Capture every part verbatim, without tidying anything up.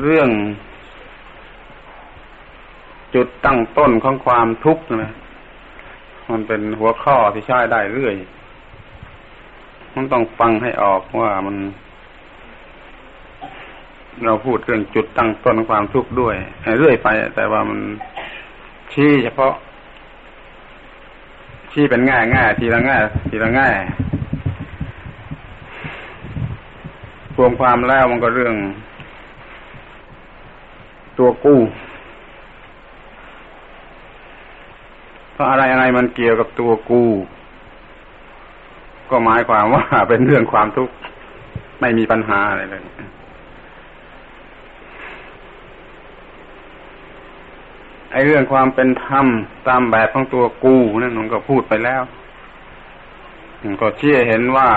เรื่องจุดตั้งต้นของความทุกข์นะมันเป็นหัวข้อที่ใช้ได้เรื่อยมันต้องฟังให้ออกว่ามันเราพูดเรื่องจุดตั้งต้นของความทุกข์ด้วยเรื่อยไปแต่ว่ามันชี้เฉพาะชี้เป็นง่ายง่ายทีละง่ายทีละง่ายรวมความแล้วมันก็เรื่องตัวกู้เพราะอะไรอะไรมันเกี่ยวกับตัวกู้ก็หมายความว่าเป็นเรื่องความทุกข์ไม่มีปัญหาอะไรเลยไอ้เรื่องความเป็นธรรมตามแบบของตัวกู้นั่นมันก็พูดไปแล้วมันก็ชี้เห็นว่า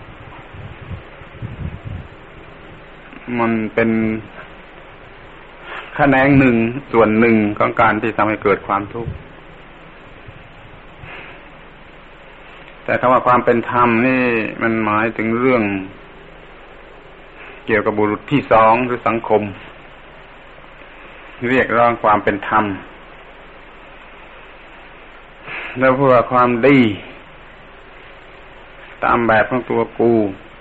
มันเป็นแขนงหนึ่งส่วนหนึ่งของการที่ทำให้เกิดความทุกข์แต่คำว่าความเป็นธรรมนี่มันหมายถึงเรื่องเกี่ยวกับบุรุษที่สองหรือสังคมเรียกร้องความเป็นธรรมแล้วเพื่อความดีตามแบบของตัวกู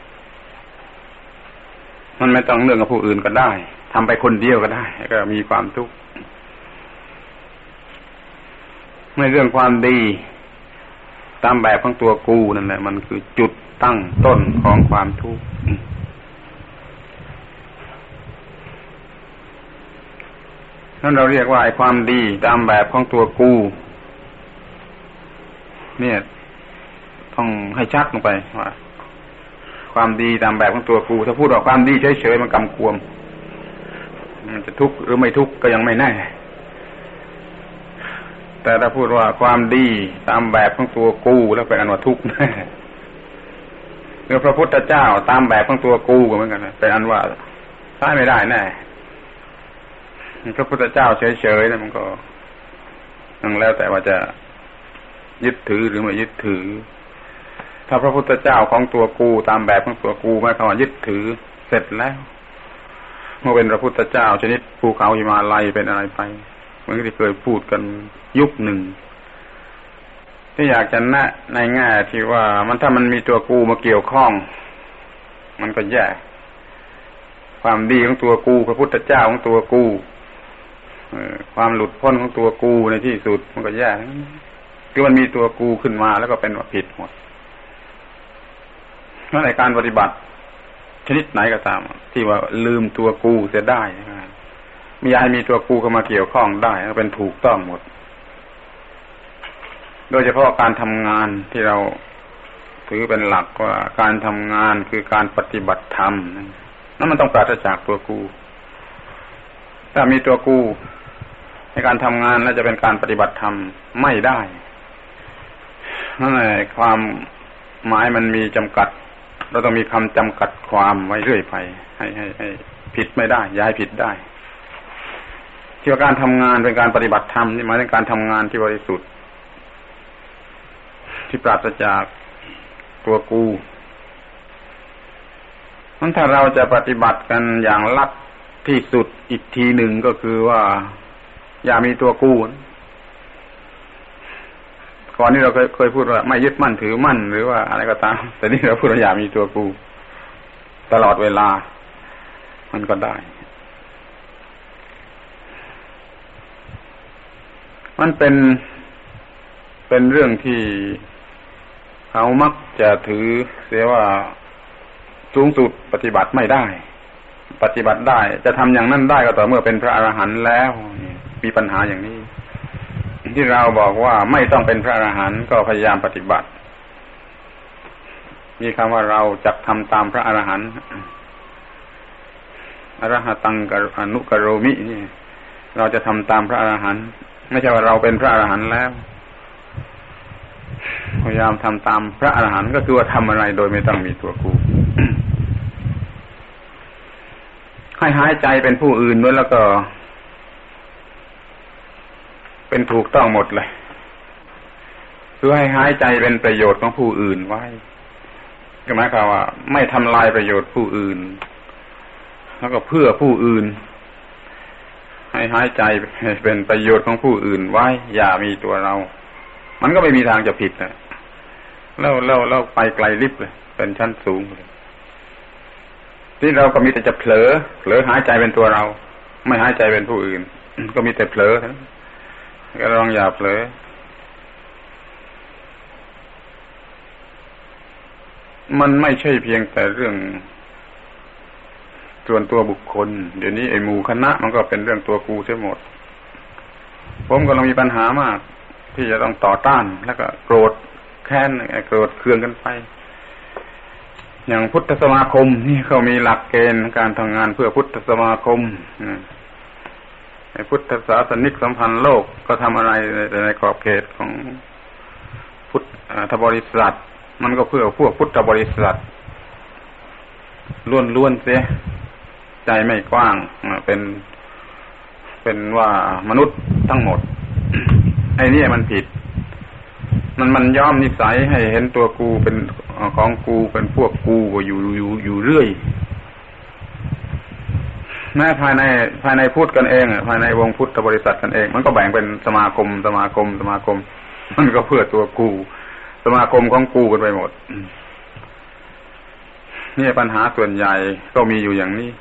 มันไม่ต้องเรื่องกับผู้อื่นก็ได้ทำไปคนเดียวก็ได้ก็มีความทุกข์ไม่เรื่องความดีตามแบบของตัวกูนั่นแหละมันคือจุดตั้งต้นของความทุกข์นั่นเราเรียกว่าไอ้ความดีตามแบบของตัวกูเนี่ยต้องให้ชัดลงไปว่าความดีตามแบบของตัวกูถ้าพูดว่าความดีเฉยๆมันกำกวมมันจะทุกข์หรือไม่ทุกข์ก็ยังไม่แน่แต่ถ้าพูดว่าความดีตามแบบของตัวกูแล้วเป็นอันว่าทุกข์แน่หรือพระพุทธเจ้าตามแบบของตัวกูก็เหมือนกันเป็นอันว่าใช้ไม่ได้แน่พระพุทธเจ้าเฉยๆนะมันก็นั่นแล้วแต่ว่าจะยึดถือหรือไม่ยึดถือถ้าพระพุทธเจ้าของตัวกูตามแบบของตัวกูหมายความว่ายึดถือเสร็จแล้วเมื่อเป็นพระพุทธเจ้าชนิดภูเขาหิมาลัยเป็นอะไรไปเหมือนที่เคยพูดกันยุคหนึ่งที่อยากจะแนะในแง่ที่ว่ามันถ้ามันมีตัวกูมาเกี่ยวข้องมันก็แย่ความดีของตัวกูพระพุทธเจ้าของตัวกูความหลุดพ้นของตัวกูในที่สุดมันก็แย่คือมันมีตัวกูขึ้นมาแล้วก็เป็นว่าผิดหมดเพราะในการปฏิบัติชนิดไหนก็ตามที่ว่าลืมตัวกูเสียได้ไม่อยากให้มีตัวกูเข้ามาเกี่ยวข้องได้ก็เป็นถูกต้องหมดโดยเฉพาะการทำงานที่เราถือเป็นหลักว่าการทำงานคือการปฏิบัติธรรมนั้นมันต้องปราศจากตัวกูถ้ามีตัวกูในการทำงานแล้วจะเป็นการปฏิบัติธรรมไม่ได้นั่นแหละความหมายมันมีจำกัดเราต้องมีคำจำกัดความไว้เรื่อยไปให้ให้ให้ผิดไม่ได้อย่าให้ผิดได้ที่ว่าการทำงานเป็นการปฏิบัติธรรมนี่หมายถึงการทำงานที่บริสุทธิ์ที่ปราศจากตัวกูงั้นถ้าเราจะปฏิบัติกันอย่างลัดที่สุดอีกทีหนึ่งก็คือว่าอย่ามีตัวกูก่อนนี้เราเคยเคยพูดว่าไม่ยึดมั่นถือมั่นหรือว่าอะไรก็ตามแต่นี่เราพูดว่าอย่ามีตัวกูตลอดเวลามันก็ได้มันเป็นเป็นเรื่องที่เขามักจะถือเสียว่าสูงสุดปฏิบัติไม่ได้ปฏิบัติได้จะทำอย่างนั้นได้ก็ต่อเมื่อเป็นพระอรหันต์แล้วมีปัญหาอย่างนี้ที่เราบอกว่าไม่ต้องเป็นพระอรหันต์ก็พยายามปฏิบัติมีคำว่าเราจักทำตามพระอรหันต์อรหัตังกอนุกโรมินี่เราจะทำตามพระอรหันต์ไม่ใช่ว่าเราเป็นพระอรหันต์แล้วพยายามทำตามพระอรหันต์ก็คือว่าทำอะไรโดยไม่ต้องมีตัวกู ให้หายใจเป็นผู้อื่นด้วยแล้วก็เป็นถูกต้องหมดเลยคือให้หายใจเป็นประโยชน์ของผู้อื่นไว้ก็หมายความว่าไม่ทำลายประโยชน์ผู้อื่นแล้วก็เพื่อผู้อื่นให้หายใจเป็นประโยชน์ของผู้อื่นไว้อย่ามีตัวเรามันก็ไม่มีทางจะผิดนะแล้วแล้วแล้วไปไกลลิบเลยเป็นชั้นสูงเลยที่เราก็มีแต่จะเผลอเผลอหายใจเป็นตัวเราไม่หายใจเป็นผู้อื่นก็มีแต่เผลอนะก็ลองอย่าเผลอมันไม่ใช่เพียงแต่เรื่องส่วนตัวบุคคลเดี๋ยวนี้ไอ้หมู่คณะมันก็เป็นเรื่องตัวกูเสียหมดผมก็ลังมีปัญหามากที่จะต้องต่อต้านแล้วก็โกรธแค้นโกรธเคืองกันไปอย่างพุทธสมาคมนี่เขามีหลักเกณฑ์การทำงานเพื่อพุทธสมาคมไอ้พุทธศาสนิกสัมพันธ์โลกก็ทำอะไรในขอบเขตของพุทธบริษัทมันก็เพื่อพวกพุทธบริษัทล้วนๆเสียใจไม่กว้างเป็นเป็นว่ามนุษย์ทั้งหมดไอ้นี่มันผิดมันมันย้อมนิสัยให้เห็นตัวกูเป็นของกูเป็นพวกกูอยู่อยู่อยู่เรื่อยแม้ภายในภายในพุทธกันเองภายในวงพุทธบริษัทกันเองมันก็แบ่งเป็นสมาคมสมาคมสมาคมมันก็เพื่อตัวกูสมาคมของกูกันไปหมดนี่ปัญหาส่วนใหญ่ก็มีอยู่อย่างนี้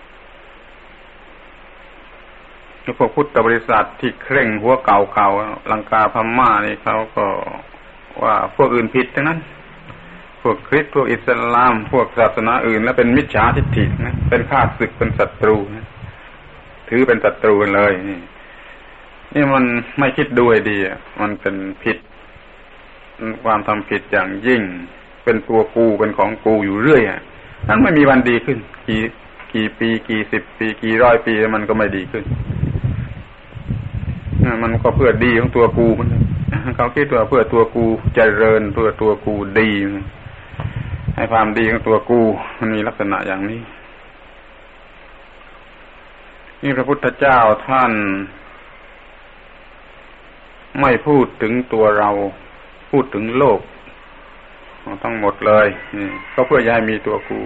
พวกพุทธบริษัทที่เคร่งหัวเก่าๆลังกาพม่านี่เขาก็ว่าพวกอื่นผิดทั้งนั้นพวกคริสต์พวกอิสลามพวกศาสนาอื่นแล้วเป็นมิจฉาทิฏฐินะเป็นข้าศึกเป็นศัตรูนะถือเป็นศัตรูกันเลยนี่นี่มันไม่คิดดูให้ดีมันเป็นผิดความทำผิดอย่างยิ่งเป็นตัวกูเป็นของกูอยู่เรื่อยนั้นไม่มีวันดีขึ้นกี่กี่ปีกี่สิบปีกี่ร้อยปีมันก็ไม่ดีขึ้นมันก็เพื่อดีของตัวกูมันเขาคิดว่าเพื่อตัวกูเจริญเพื่อตัวกูดีให้ความดีของตัวกูมันมีลักษณะอย่างนี้นี่พระพุทธเจ้าท่านไม่พูดถึงตัวเราพูดถึงโลกทั้งหมดเลยก็เพื่อจะให้มีตัวกู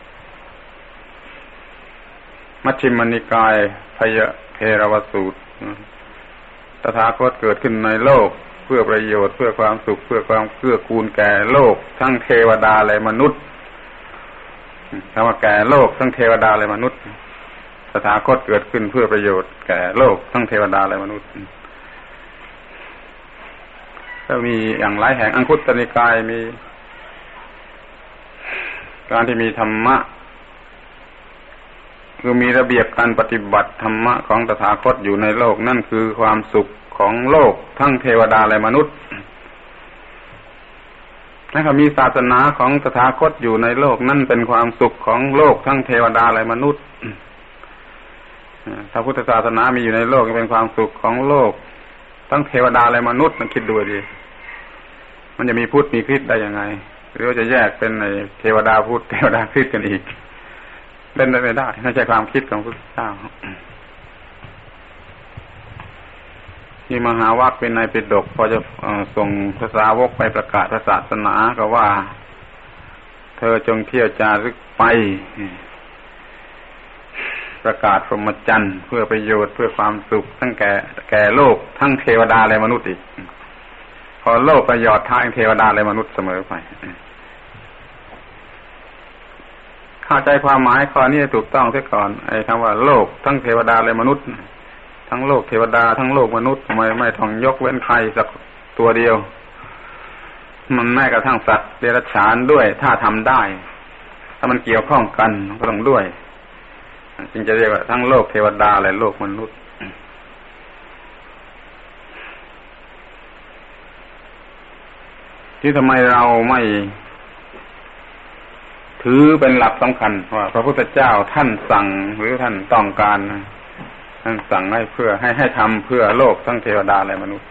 มัชฌิมนิกายพยเทรวสูตรตถาคตเกิดขึ้นในโลกเพื่อประโยชน์เพื่อความสุขเพื่อความเกื้อกูลแก่โลกทั้งเทวดาและมนุษย์คำว่าแก่โลกทั้งเทวดาและมนุษย์ตถาคตเกิดขึ้นเพื่อประโยชน์แก่โลกทั้งเทวดาและมนุษย์ก็มีอย่างหลายแห่งอังคุตตนิกายมีการที่มีธรรมะคือมีระเบียบการปฏิบัติธรรมะของตถาคตอยู่ในโลกนั่นคือความสุขของโลกทั้งเทวดาและมนุษย์และก็มีศาสนาของตถาคตอยู่ในโลกนั่นเป็นความสุขของโลกทั้งเทวดาและมนุษย์ถ้าพุทธศาสนามีอยู่ในโลกเป็นความสุขของโลกทั้งเทวดาและมนุษย์มันคิดดูดิมันจะมีพุทธมีคริสต์ได้ยังไงหรือว่าจะแยกเป็นในเทวดาพุทธเทวดาคริสต์กันอีกเล่นได้ไม่ได้ไม่ใช่ความคิดของพระพุทธเจ้าที่มหาวัคเป็นนายปิฎกพอจะส่งภาษาวกไปประกาศศาสนาก็ว่าเธอจงเที่ยวจารึกไปประกาศพรหมจรรย์เพื่อประโยชน์เพื่อความสุขทั้งแก่แก่โลกทั้งเทวดาและมนุษย์อีกพอโลกประโยชน์ทั้งเทวดาและมนุษย์เสมอไปเข้าใจความหมายข้อนี้ถูกต้องเสียก่อนไอ้คำว่าโลกทั้งเทวดาและมนุษย์ทั้งโลกเทวดาทั้งโลกมนุษย์ทำไมไม่ต้องยกเว้นใครสักตัวเดียวมันแม้กระทั่งสัตว์เดรัจฉานด้วยถ้าทำได้ถ้ามันเกี่ยวข้องกันก็ต้องด้วยจึงจะเรียกว่าทั้งโลกเทวดาและโลกมนุษย์ที่ทำไมเราไม่ถือเป็นหลักสำคัญว่าพระพุทธเจ้าท่านสั่งหรือท่านต้องการท่านสั่งให้เพื่อให้ให้ทำเพื่อโลกทั้งเทวดาและมนุษย์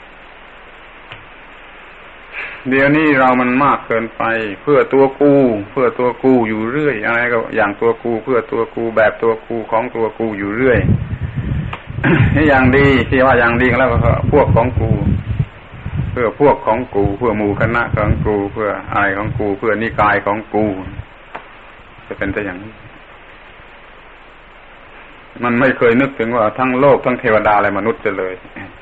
เดี๋ยวนี้เรามันมากเกินไปเพื่อตัวกูเพื่อตัวกูอยู่เรื่อยอะไรก็อย่างตัวกูเพื่อตัวกูแบบตัวกูของตัวกูอยู่เรื่อย นี่อย่างดีที่ว่าอย่างดีแล้วก็พวกของกูเพื่อพวกของกูเพื่อหมู่คณะของกูเพื่ออะไรของกูเพื่อนิกายของกูจะเป็นแต่อย่างนี้มันไม่เคยนึกถึงว่าทั้งโลกทั้งเทวดาและมนุษย์จะเลย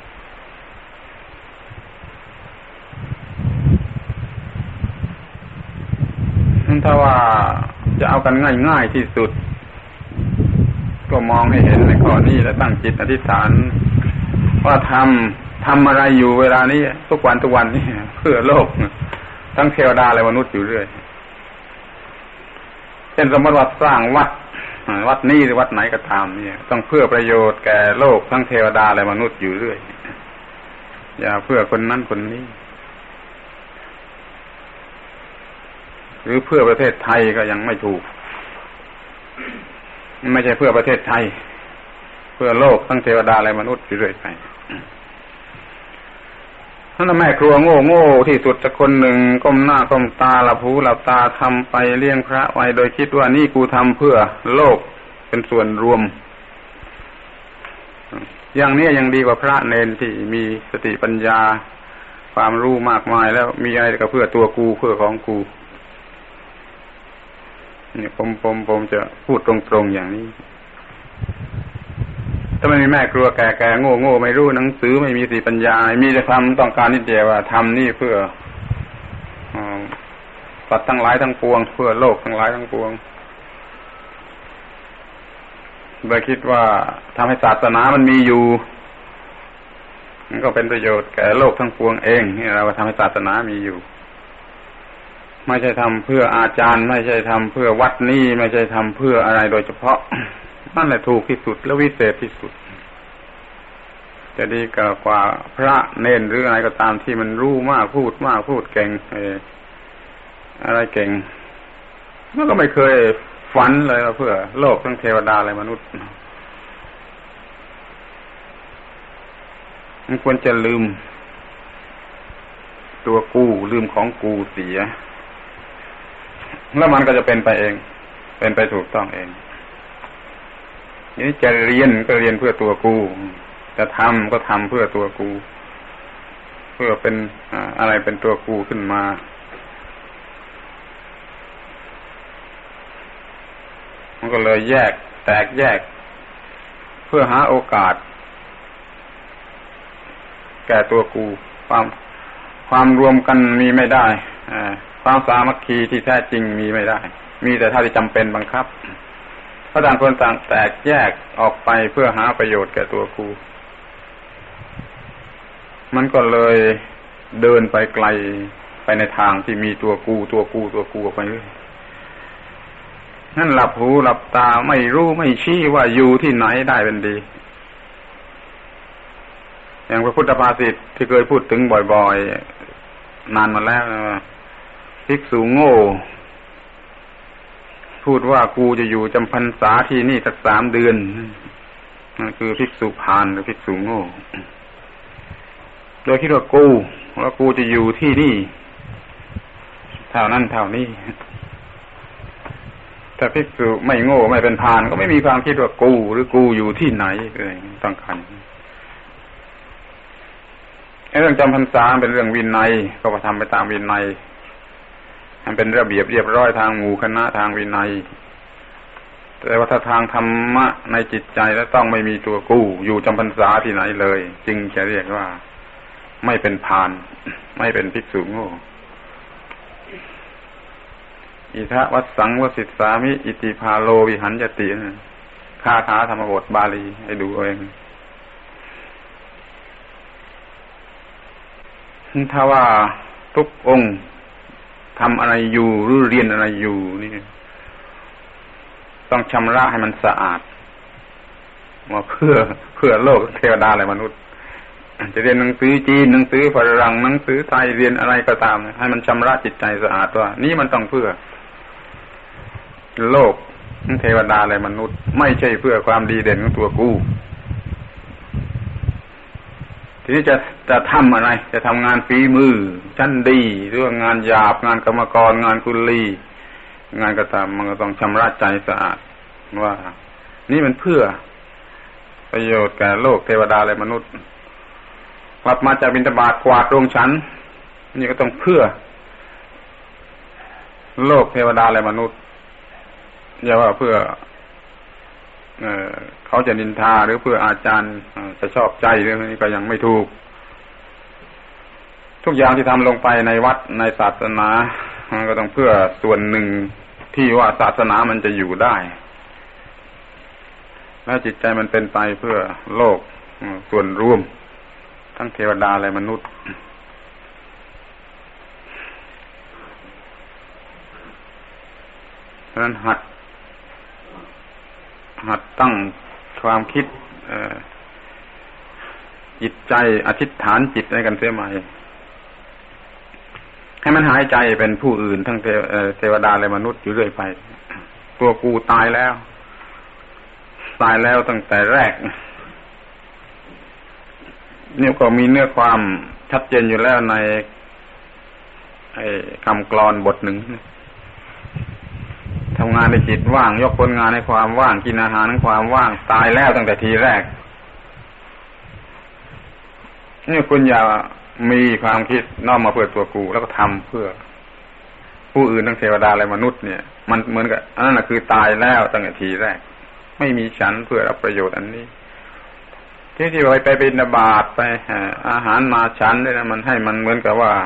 ถ้าว่าจะเอากันง่ายๆที่สุดก็มองให้เห็นในข้อนี้แล้วตั้งจิตอธิษฐานว่าทำทำอะไรอยู่เวลานี้ทุกวันทุกวันนี้เพื่อโลกทั้งเทวดาและมนุษย์อยู่เรื่อยเช่นสมมติว่าสร้างวัดวัดนี้หรือวัดไหนก็ตามเนี่ยต้องเพื่อประโยชน์แก่โลกทั้งเทวดาและมนุษย์อยู่เรื่อยอย่าเพื่อคนนั้นคนนี้หรือเพื่อประเทศไทยก็ยังไม่ถูกไม่ใช่เพื่อประเทศไทยเพื่อโลกทั้งเทวดาและมนุษย์อยู่เรื่อยไปท่านแม่ครัวโง่โง่ที่สุดสักคนหนึ่งก้มหน้าก้มตาหลับหูหลับตาทำไปเลี้ยงพระไว้โดยคิดว่านี่กูทำเพื่อโลกเป็นส่วนรวมอย่างนี้ยังดีกว่าพระเนนที่มีสติปัญญาความรู้มากมายแล้วมีอะไรก็เพื่อตัวกูเพื่อของกูนี่ผมผมผมจะพูดตรงๆอย่างนี้ถ้าไม่มีแม่ครัวแก่ๆโง่ๆไม่รู้หนังสือไม่มีสติปัญญามีแต่ความต้องการนิดเดียวว่าทำนี่เพื่อสัตว์ทั้งหลายทั้งปวงเพื่อโลกทั้งหลายทั้งปวงโดยคิดว่าทำให้ศาสนามันมีอยู่มันก็เป็นประโยชน์แก่โลกทั้งปวงเองนี่เราก็ทำให้ศาสนามีอยู่ไม่ใช่ทำเพื่ออาจารย์ไม่ใช่ทำเพื่อวัดนี้ไม่ใช่ทำเพื่ออะไรโดยเฉพาะนั่นแหละถูกที่สุดและวิเศษที่สุดจะดีกว่าพระเนนหรืออะไรก็ตามที่มันรู้มากพูดมากพูดเก่งอะไรเก่งมันก็ไม่เคยฝันเลยว่าเพื่อโลกทั้งเทวดาและมนุษย์มันควรจะลืมตัวกูลืมของกูเสียแล้วมันก็จะเป็นไปเองเป็นไปถูกต้องเองนี่จะเรียนก็เรียนเพื่อตัวกูจะทำก็ทำเพื่อตัวกูเพื่อเป็นอะไรเป็นตัวกูขึ้นมามันก็เลยแยกแตกแยกเพื่อหาโอกาสแก่ตัวกูความความรวมกันมีไม่ได้ความสามัคคีที่แท้จริงมีไม่ได้มีแต่เท่าที่จำเป็นบังคับเพราะต่างคนต่างแตกแยกออกไปเพื่อหาประโยชน์แก่ตัวกูมันก็เลยเดินไปไกลไปในทางที่มีตัวกูตัวกูตัวกูออกไปเรื่อยนั่นหลับหูหลับตาไม่รู้ไม่ชี้ว่าอยู่ที่ไหนได้เป็นดีอย่างพระพุทธภาษิตที่เคยพูดถึงบ่อยๆนานมาแล้วภิกษุโง่พูดว่ากูจะอยู่จำพรรษาที่นี่สักสามเดือนนั่นคือภิกษุพาลหรือภิกษุโง่โดยคิดว่ากูว่ากูจะอยู่ที่นี่เท่านั้นเท่านี้แต่ภิกษุไม่โง่ไม่เป็นพาลก็ไม่มีความคิดว่ากูหรือกูอยู่ที่ไหนเลยต้องการเรื่องจำพรรษาเป็นเรื่องวินัยก็ทำไปตามวินัยมันเป็นระเบียบเรียบร้อยทางหมู่คณะทางวินัยแต่ว่าถ้าทางธรรมะในจิตใจแล้วต้องไม่มีตัวกู้อยู่จำพรรษาที่ไหนเลยจึงจะเรียกว่าไม่เป็นพาลไม่เป็นภิกษุโง่อิทะวัสสังวสิตสามิอิติภาโลวิหัญญติคาถาธรรมบทบาลีให้ดูเองถ้าว่าทุกองค์ทำอะไรอยู่หรือเรียนอะไรอยู่นี่ต้องชำระให้มันสะอาดมาเพื่อเพื่อโลกเทวดาและมนุษย์จะเรียนหนังสือจีนหนังสือฝรั่งหนังสือไทยเรียนอะไรก็ตามให้มันชำระจิตใจสะอาดว่านี่มันต้องเพื่อโลกเทวดาและมนุษย์ไม่ใช่เพื่อความดีเด่นของตัวกูทีนี้จะจะทำอะไรจะทำงานฝีมือชั้นดีหรือว่างานหยาบงานกรรมกรงานกุลีงานก็ตามมันก็ต้องชำระใจสะอาดว่านี่มันเพื่อประโยชน์แก่โลกเทวดาและมนุษย์กลับมาจากบิณฑบาตกวาดโรงฉันนี่ก็ต้องเพื่อโลกเทวดาและมนุษย์อย่าว่าเพื่อเอ่อเขาจะนินทาหรือเพื่ออาจารย์จะชอบใจเรื่องนี้ก็ยังไม่ถูกทุกอย่างที่ทำลงไปในวัดในศาสนาก็ต้องเพื่อส่วนหนึ่งที่ว่าศาสนามันจะอยู่ได้และจิตใจมันเป็นไปเพื่อโลกส่วนรวมทั้งเทวดาและมนุษย์เพราะฉะนั้นหัดหัดตั้งความคิดจิตใจอธิษฐานจิตให้กันเสียใหม่ให้มันหายใจเป็นผู้อื่นทั้งเทวดาและมนุษย์อยู่เรื่อยไปตัวกูตายแล้วตายแล้วตั้งแต่แรกนี่ก็มีเนื้อความชัดเจนอยู่แล้วในไอ้คำกลอนบทหนึ่งทำงานในจิตว่างยกผลงานในความว่างกินอาหารในความว่างตายแล้วตั้งแต่ทีแรกนี่คุณอย่ามีความคิดน้อมมาเพื่อตัวกูแล้วก็ทำเพื่อผู้อื่นทั้งเทวดาและมนุษย์เนี่ยมันเหมือนกับอันนั้นน่ะคือตายแล้วตั้งแต่ทีแรกไม่มีฉันเพื่อรับประโยชน์อันนี้ที่ที่ไปไปบิณฑบาตไปอาหารมาฉันเนี่ยนะมันให้มันเหมือนกับว่า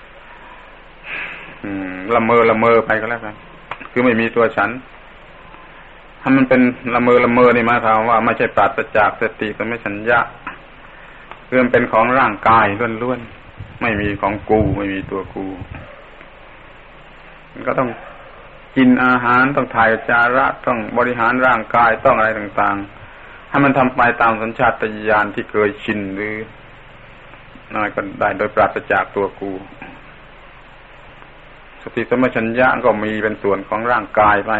ละเมอละเมอไปก็แล้วกันคือไม่มีตัวฉันถ้ามันเป็นละเมอละเมอนี่หมายความว่าไม่ใช่ปราศจากสติสัมปชัญญะคือมันเป็นของร่างกายล้วนๆไม่มีของกูไม่มีตัวกูมันก็ต้องกินอาหารต้องถ่ายอุจจาระต้องบริหารร่างกายต้องอะไรต่างๆให้มันทำไปตามสัญชาตญาณที่เคยชินหรืออะไรก็ได้โดยปราศจากตัวกูสติสัมปชัญญะก็มีเป็นส่วนของร่างกายไป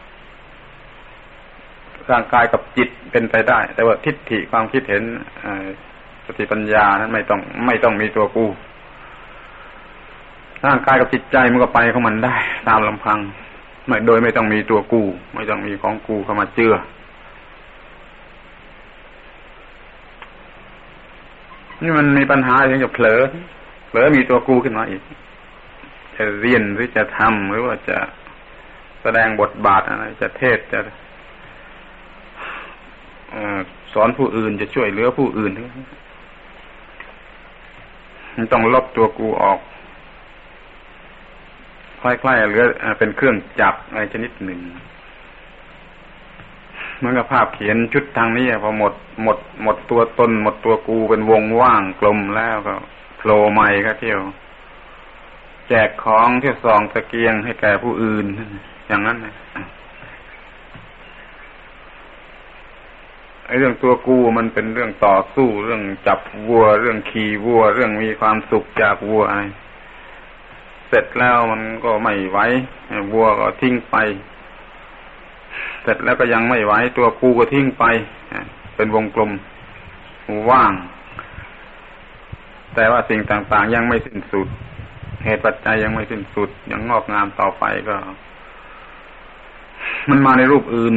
ร่างกายกับจิตเป็นไปได้แต่ว่าทิฏฐิความคิดเห็นสติปัญญานั้นไม่ต้องไม่ต้องมีตัวกูร่างกายกับจิตใจมันก็ไปของมันได้ตามลำพังไม่โดยไม่ต้องมีตัวกูไม่ต้องมีของกูเข้ามาเจือนี่มันมีปัญหาถึงจะเผลอเผลอมีตัวกูขึ้นมาอีกจะเรียนหรือจะทำหรือว่าจะแสดงบทบาทอะไรจะเทศจะสอนผู้อื่นจะช่วยเหลือผู้อื่นมันต้องลบตัวกูออกคล้ายๆเหลือเป็นเครื่องจักรอะไรชนิดหนึ่งเหมือนกับภาพเขียนชุดทางนี้พอหมดหมดหมดตัวตนหมดตัวกูเป็นวงว่างกลมแล้วก็โผล่ใหม่ก็เที่ยวแจกของเที่ยวส่องตะเกียงให้แก่ผู้อื่นอย่างนั้นนะไอ้เรื่องตัวกูมันเป็นเรื่องต่อสู้เรื่องจับวัวเรื่องขี่วัวเรื่องมีความสุขจากวัวอะไรเสร็จแล้วมันก็ไม่ไหววัวก็ทิ้งไปเสร็จแล้วก็ยังไม่ไหวตัวกูก็ทิ้งไปเป็นวงกลมว่างแต่ว่าสิ่งต่างๆยังไม่สิ้นสุดเหตุปัจจัยยังไม่สิ้นสุดยังงอกงามต่อไปก็มันมาในรูปอื่น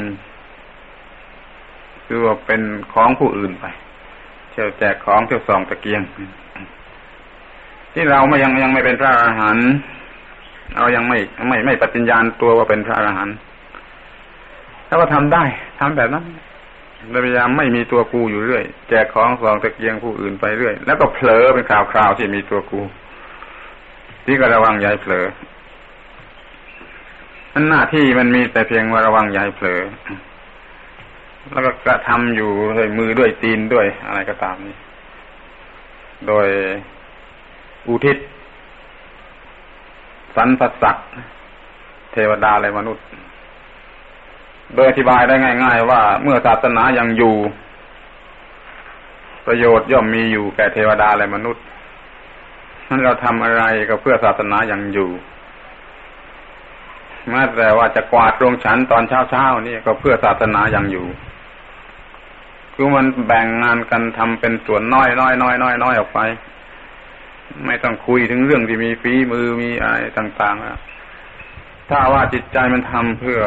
คือว่าเป็นของผู้อื่นไปเที่ยวแจกของเที่ยวส่องตะเกียงที่เราไม่ยังยังไม่เป็นพระอรหันต์เรายังไม่ไม่ไม่ปฏิญญาณตัวว่าเป็นพระอรหันต์ถ้าว่าทำได้ทำแบบนั้นพยายามไม่มีตัวกูอยู่เรื่อยแจกของส่องตะเกียงผู้อื่นไปเรื่อยแล้วก็เผลอเป็นคราวๆที่มีตัวกูที่ก็ระวังอย่าให้เผลอนั่นหน้าที่มันมีแต่เพียงว่าระวังอย่าให้เผลอแล้วก็กระทำอยู่ด้วยมือด้วยตีนด้วยอะไรก็ตามนี้โดยอุทิศสรรพสัตว์เทวดาและมนุษย์โดยอธิบายได้ง่ายๆว่าเมื่อศาสนายังอยู่ประโยชน์ย่อมมีอยู่แก่เทวดาและมนุษย์นั้นเราทำอะไรก็เพื่อศาสนายังอยู่แม้แต่ว่าจะกวาดโรงฉันตอนเช้าๆนี่ก็เพื่อศาสนายังอยู่คือมันแบ่งงานกันทำเป็นส่วนน้อยๆๆๆๆออกไปไม่ต้องคุยถึงเรื่องที่มีฝีมือมีอะไรต่างๆแล้วถ้าว่าจิตใจมันทำเพื่อ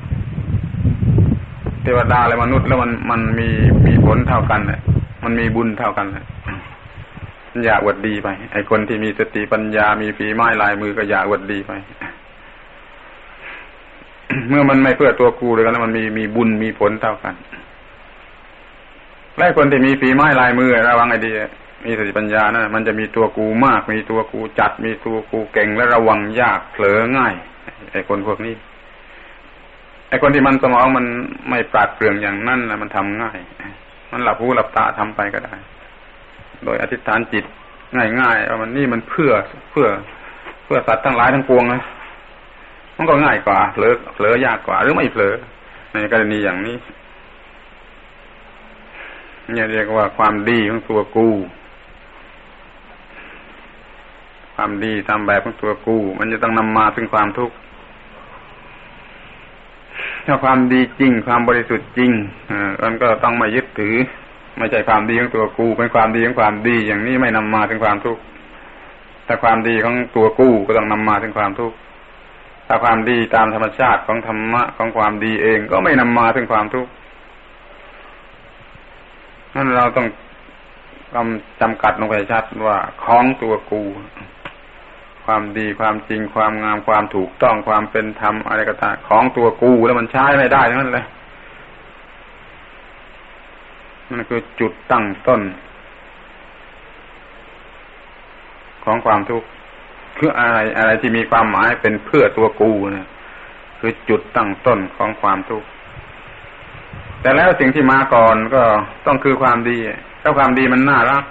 เทวดาและมนุษย์แล้วมันมันมีมีผลเท่ากันน่ะมันมีบุญเท่ากันน่ะอย่าอวดดีไปไอ้คนที่มีสติปัญญามีฝีไม้ลายมือก็อย่าอวดดีไปเมื่อมันไม่เพื่อตัวกูเลยแล้วมันมีมีบุญมีผลเท่ากันและคนที่มีฝีไม้ลายมือระวังให้ดีมีสติปัญญานะมันจะมีตัวกูมากมีตัวกูจัดมีตัวกูเก่งและระวังยากเผลอง่ายไอ้คนพวกนี้ไอ้คนที่มันสมองมันไม่ปราดเปรื่องอย่างนั้นนะมันทำง่ายมันหลับหูหลับตาทำไปก็ได้โดยอธิษฐานจิตง่ายๆว่ามันนี่มันเพื่อเพื่อเพื่อสัตว์ทั้งหลายทั้งปวงนะมันก็ง่ายกว่าเผลอเผลอยากกว่าหรือไม่เผลอในกรณีอย่างนี้เนี่ยเรียกว่าความดีของตัวกูความดีตามแบบของตัวกูมันจะต้องนำมาถึงความทุกข์ถ้าความดีจริงความบริสุทธิ์จริงอ่ามันก็ต้องไม่ยึดถือไม่ใช่ความดีของตัวกูเป็นความดีของความดีอย่างนี้ไม่นำมาถึงความทุกข์แต่ความดีของตัวกูก็ต้องนำมาถึงความทุกข์ถ้าความดีตามธรรมชาติของธรรมะของความดีเองก็ไม่นำมาถึงความทุกข์นั่นเราต้องจำกัดลงไปชัดว่าของตัวกูความดีความจริงความงามความถูกต้องความเป็นธรรมอะไรก็ตามของตัวกูแล้วมันใช้ไม่ได้นั่นแหละนั่นคือจุดตั้งต้นของความทุกข์คืออะไรอะไรที่มีความหมายเป็นเพื่อตัวกูนะคือจุดตั้งต้นของความทุกข์แต่แล้วสิ่งที่มาก่อนก็ต้องคือความดีถ้าความดีมันน่ารัก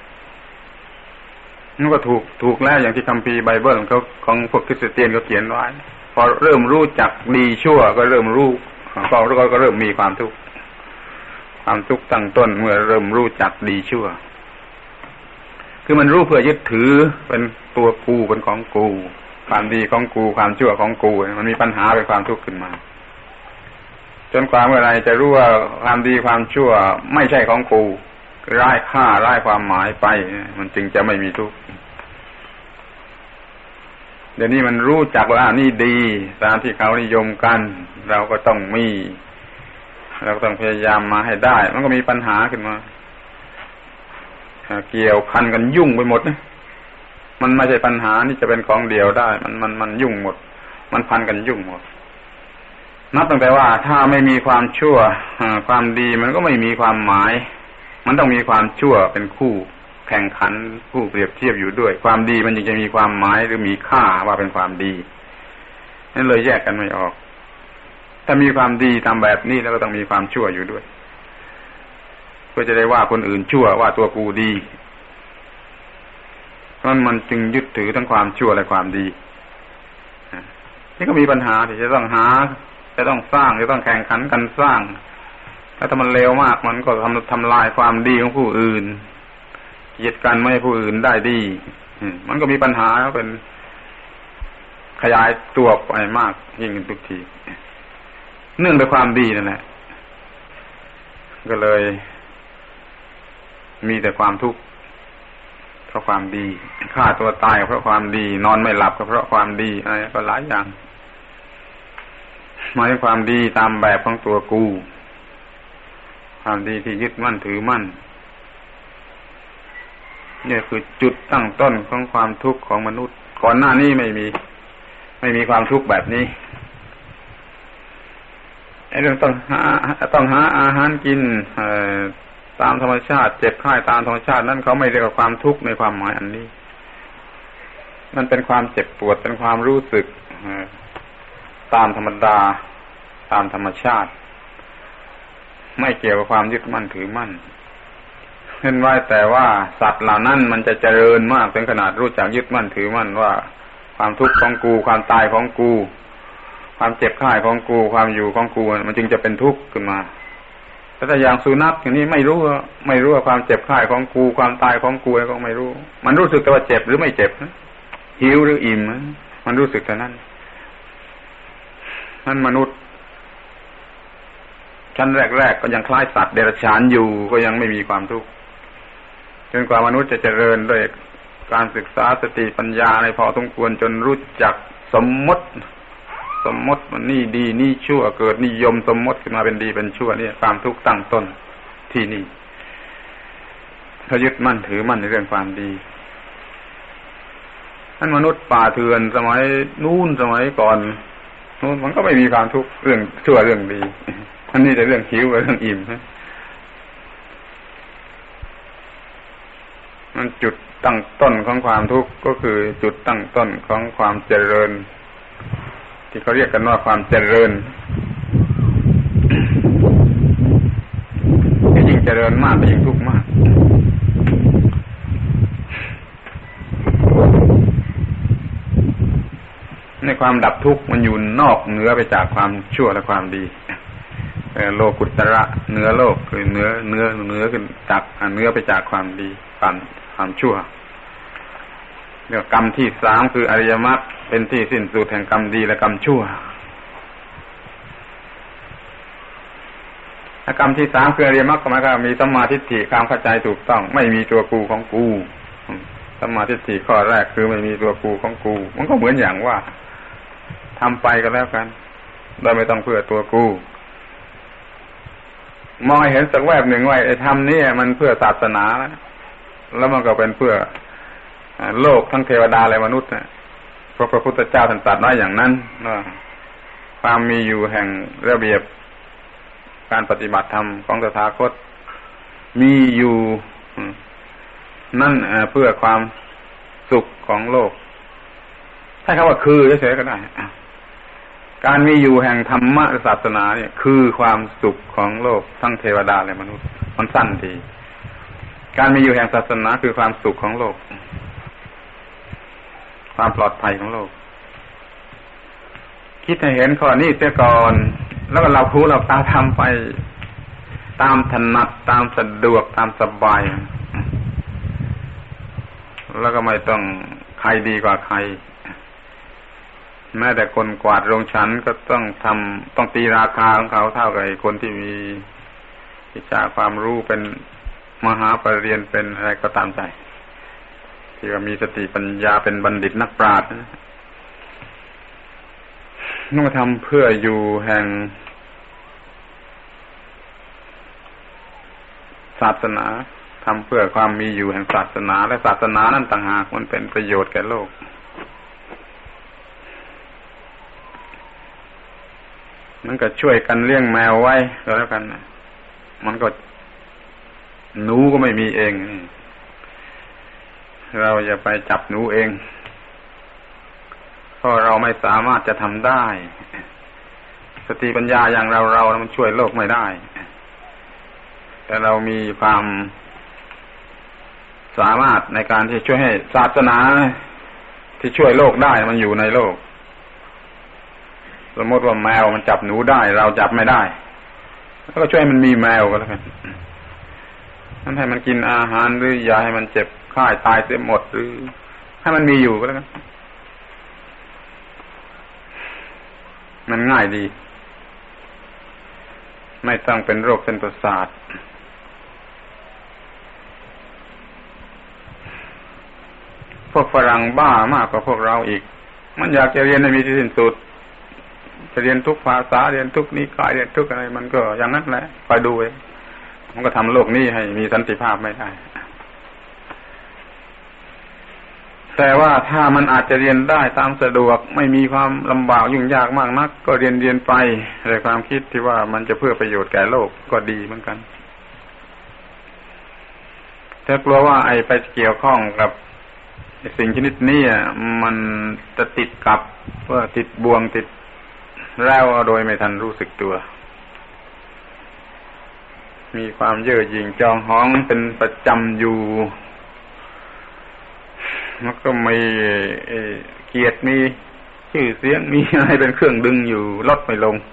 มันก็ถูกถูกแล้วอย่างที่คัมภีร์ไบเบิลเขาของพวกคริสเตียนเขาเขียนไว้พอเริ่มรู้จักดีชั่วก็เริ่มรู้ก็ก็เริ่มมีความทุกข์ความทุกข์ตั้งต้นเมื่อเริ่มรู้จักดีชั่วคือมันรู้เพื่อยึดถือเป็นตัวกูเป็นของกูความดีของกูความชั่วของกูมันมีปัญหาเป็นความทุกข์ขึ้นมาจนกว่าเมื่อไรจะรู้ว่าความดีความชั่วไม่ใช่ของกูไร้ค่าไร้ความหมายไปมันจึงจะไม่มีทุกข์เดี๋ยวนี้มันรู้จักว่านี่ดีตามที่เขานิยมกันเราก็ต้องมีเราต้องพยายามมาให้ได้มันก็มีปัญหาขึ้นมาเกี่ยวพันกันยุ่งไปหมดนะมันไม่ใช่ปัญหานี่จะเป็นของเดียวได้มันมันมันยุ่งหมดมันพันกันยุ่งหมดนับตั้งแต่ว่าถ้าไม่มีความชั่วความดีมันก็ไม่มีความหมายมันต้องมีความชั่วเป็นคู่แข่งขันคู่เปรียบเทียบอยู่ด้วยความดีมันจึงจะมีความหมายหรือมีค่าว่าเป็นความดีนั่นเลยแยกกันไม่ออกถ้ามีความดีตามแบบนี้แล้วก็ต้องมีความชั่วอยู่ด้วยเพื่อจะได้ว่าคนอื่นชั่วว่าตัวกูดีเพราะมันจึงยึดถือทั้งความชั่วและความดีนี่ก็มีปัญหาที่จะต้องหาจะต้องสร้างจะต้องแข่งขันกันสร้างแล้วถ้ามันเลวมากมันก็ทำทำลายความดีของผู้อื่นเหยียดกันไม่ให้ผู้อื่นได้ดีมันก็มีปัญหาแล้วเป็นขยายตัวไปมากยิ่งขึ้นทุกทีเนื่องด้วยความดีนั่นแหละก็เลยมีแต่ความทุกข์เพราะความดีฆ่าตัวตายเพราะความดีนอนไม่หลับก็เพราะความดีอะไรก็หลายอย่างหมายถึงความดีตามแบบของตัวกูความดีที่ยึดมั่นถือมั่นนี่คือจุดตั้งต้นของความทุกข์ของมนุษย์ก่อนหน้านี้ไม่มีไม่มีความทุกข์แบบนี้ไอ้เรื่องต้องหาต้องหาอาหารกินตามธรรมชาติเจ็บไข้ตามธรรมชาตินั่นเขาไม่เรียกว่าความทุกข์ในความหมายอันนี้มันเป็นความเจ็บปวดเป็นความรู้สึกตามธรรมดาตามธรรมชาติไม่เกี่ยวกับความยึดมั่นถือมั่นเห็นไว้แต่ว่าสัตว์เหล่านั้นมันจะเจริญมากถึงขนาดรู้จักยึดมั่นถือมั่นว่าความทุกข์ของกูความตายของกูความเจ็บไข้ของกูความอยู่ของกูมันจึงจะเป็นทุกข์ขึ้นมาแต่อย่างสุนัขอย่างนี้ไม่รู้ไม่รู้ว่าความเจ็บไข้ของกูความตายของกูอะไรก็ไม่รู้มันรู้สึกแต่ว่าเจ็บหรือไม่เจ็บหิวหรืออิ่มมันรู้สึกแต่นั้นนั่นมนุษย์ชั้นแรกๆก็ยังคล้ายสัตว์เดรัจฉานอยู่ก็ยังไม่มีความทุกข์จนกว่ามนุษย์จะเจริญด้วยการศึกษาสติปัญญาในพอสมควรจนรู้จักสมมติสมมติมันนี่ดีนี่ชั่วเกิดนิยมสมมติขึ้นมาเป็นดีเป็นชั่วนี่ความทุกข์ตั้งต้นที่นี่เขายึดมั่นถือมั่นในเรื่องความดีนั่นมนุษย์ป่าเถื่อนสมัยนู้นสมัยก่อนนู้นมันก็ไม่มีความทุกข์เรื่องชั่วเรื่องดีอันนี้แต่เรื่องหิวกับเรื่องอิ่มมันจุดตั้งต้นของความทุกข์ก็คือจุดตั้งต้นของความเจริญที่เขาเรียกกันว่าความเจริญยิ่งเจริญมากก็ยิ่งทุกข์มากในความดับทุกข์มันอยู่นอกเหนือไปจากความชั่วและความดีโลกุตระเหนือโลกคือเหนือเหนือเหนือขึ้นจากเหนือไปจากความดีความความชั่วเรื่องกรรมที่สามคืออริยมรรคเป็นที่สิ้นสุดแห่งกรรมดีและกรรมชั่วกรรมที่สามคืออริยมรรคหมายความมีสัมมาทิฏฐิความเข้าใจถูกต้องไม่มีตัวกูของกูสัมมาทิฏฐิข้อแรกคือไม่มีตัวกูของกูมันก็เหมือนอย่างว่าทำไปก็แล้วกันโดยไม่ต้องเพื่อตัวกูมองเห็นสักแวบหนึ่งว่าไอ้ธรรมนี่มันเพื่อศาสนาแล้วมันก็เป็นเพื่อโลกทั้งเทวดาและมนุษย์นะเพราะพระพุทธเจ้าท่านตรัสไว้อย่างนั้นว่าความมีอยู่แห่งระเบียบการปฏิบัติธรรมของตถาคตมีอยู่นั่นเพื่อความสุขของโลกใช่คำว่าคือเฉยๆก็ได้การมีอยู่แห่งธรรมะศาสนาเนี่ยคือความสุขของโลกทั้งเทวดาและมนุษย์มันสั้นดีการมีอยู่แห่งศาสนาคือความสุขของโลกความปลอดภัยของโลกคิดให้เห็นข้อนี้เสียก่อนแล้วก็เราพูดเราตาทำไปตามถนัดตามสะดวกตามสบายแล้วก็ไม่ต้องใครดีกว่าใครแม้แต่คนกวาดโรงฉันก็ต้องทำต้องตีราคาของเขาเท่ากับคนที่มีวิชาความรู้เป็นมหาปริญญาเป็นอะไรก็ตามใจที่ว่ามีสติปัญญาเป็นบัณฑิตนักปราชญ์นั่นทำเพื่ออยู่แห่งศาสนาทำเพื่อความมีอยู่แห่งศาสนาและศาสนานั้นต่างหากมันเป็นประโยชน์แก่โลกมันก็ช่วยกันเลี้ยงแมวไว้ก็แล้วกันนะมันก็หนูก็ไม่มีเองเราอย่าไปจับหนูเองเพราะเราไม่สามารถจะทำได้สติปัญญาอย่างเราเรามันช่วยโลกไม่ได้แต่เรามีความสามารถในการที่ช่วยให้ศาสนาที่ช่วยโลกได้มันอยู่ในโลกสมมติว่าแมวมันจับหนูได้เราจับไม่ได้แล้วก็ช่วยมันมีแมวก็แล้วกันนั่นให้มันกินอาหารหรืออย่าให้มันเจ็บไข้ตายเสียหมดหรือให้มันมีอยู่ก็แล้วกันมันง่ายดีไม่ต้องเป็นโรคเส้นประสาทพวกฝรั่งบ้ามากกว่าพวกเราอีกมันอยากจะเรียนให้มีที่สิ้นสุดจะเรียนทุกภาษาเรียนทุกนิกายเรียนทุกอะไรมันก็อย่างนั้นแหละไปดูเองมันก็ทำโลกนี้ให้มีสันติภาพไม่ได้แต่ว่าถ้ามันอาจจะเรียนได้ตามสะดวกไม่มีความลำบากยุ่งยากมากนักก็เรียนเรียนไปในความคิดที่ว่ามันจะเพื่อประโยชน์แก่โลกก็ดีเหมือนกันแต่กลัวว่าไอ้ไปเกี่ยวข้องกับสิ่งชนิดนี้มันจะติดกับว่าติดบ่วงติดแล้วโดยไม่ทันรู้สึกตัวมีความเย่อหยิ่งจองหองเป็นประจำอยู่มันก็มีเกียรติมีชื่อเสียงมีอะไรเป็นเครื่องดึงอยู่ลดไม่ลง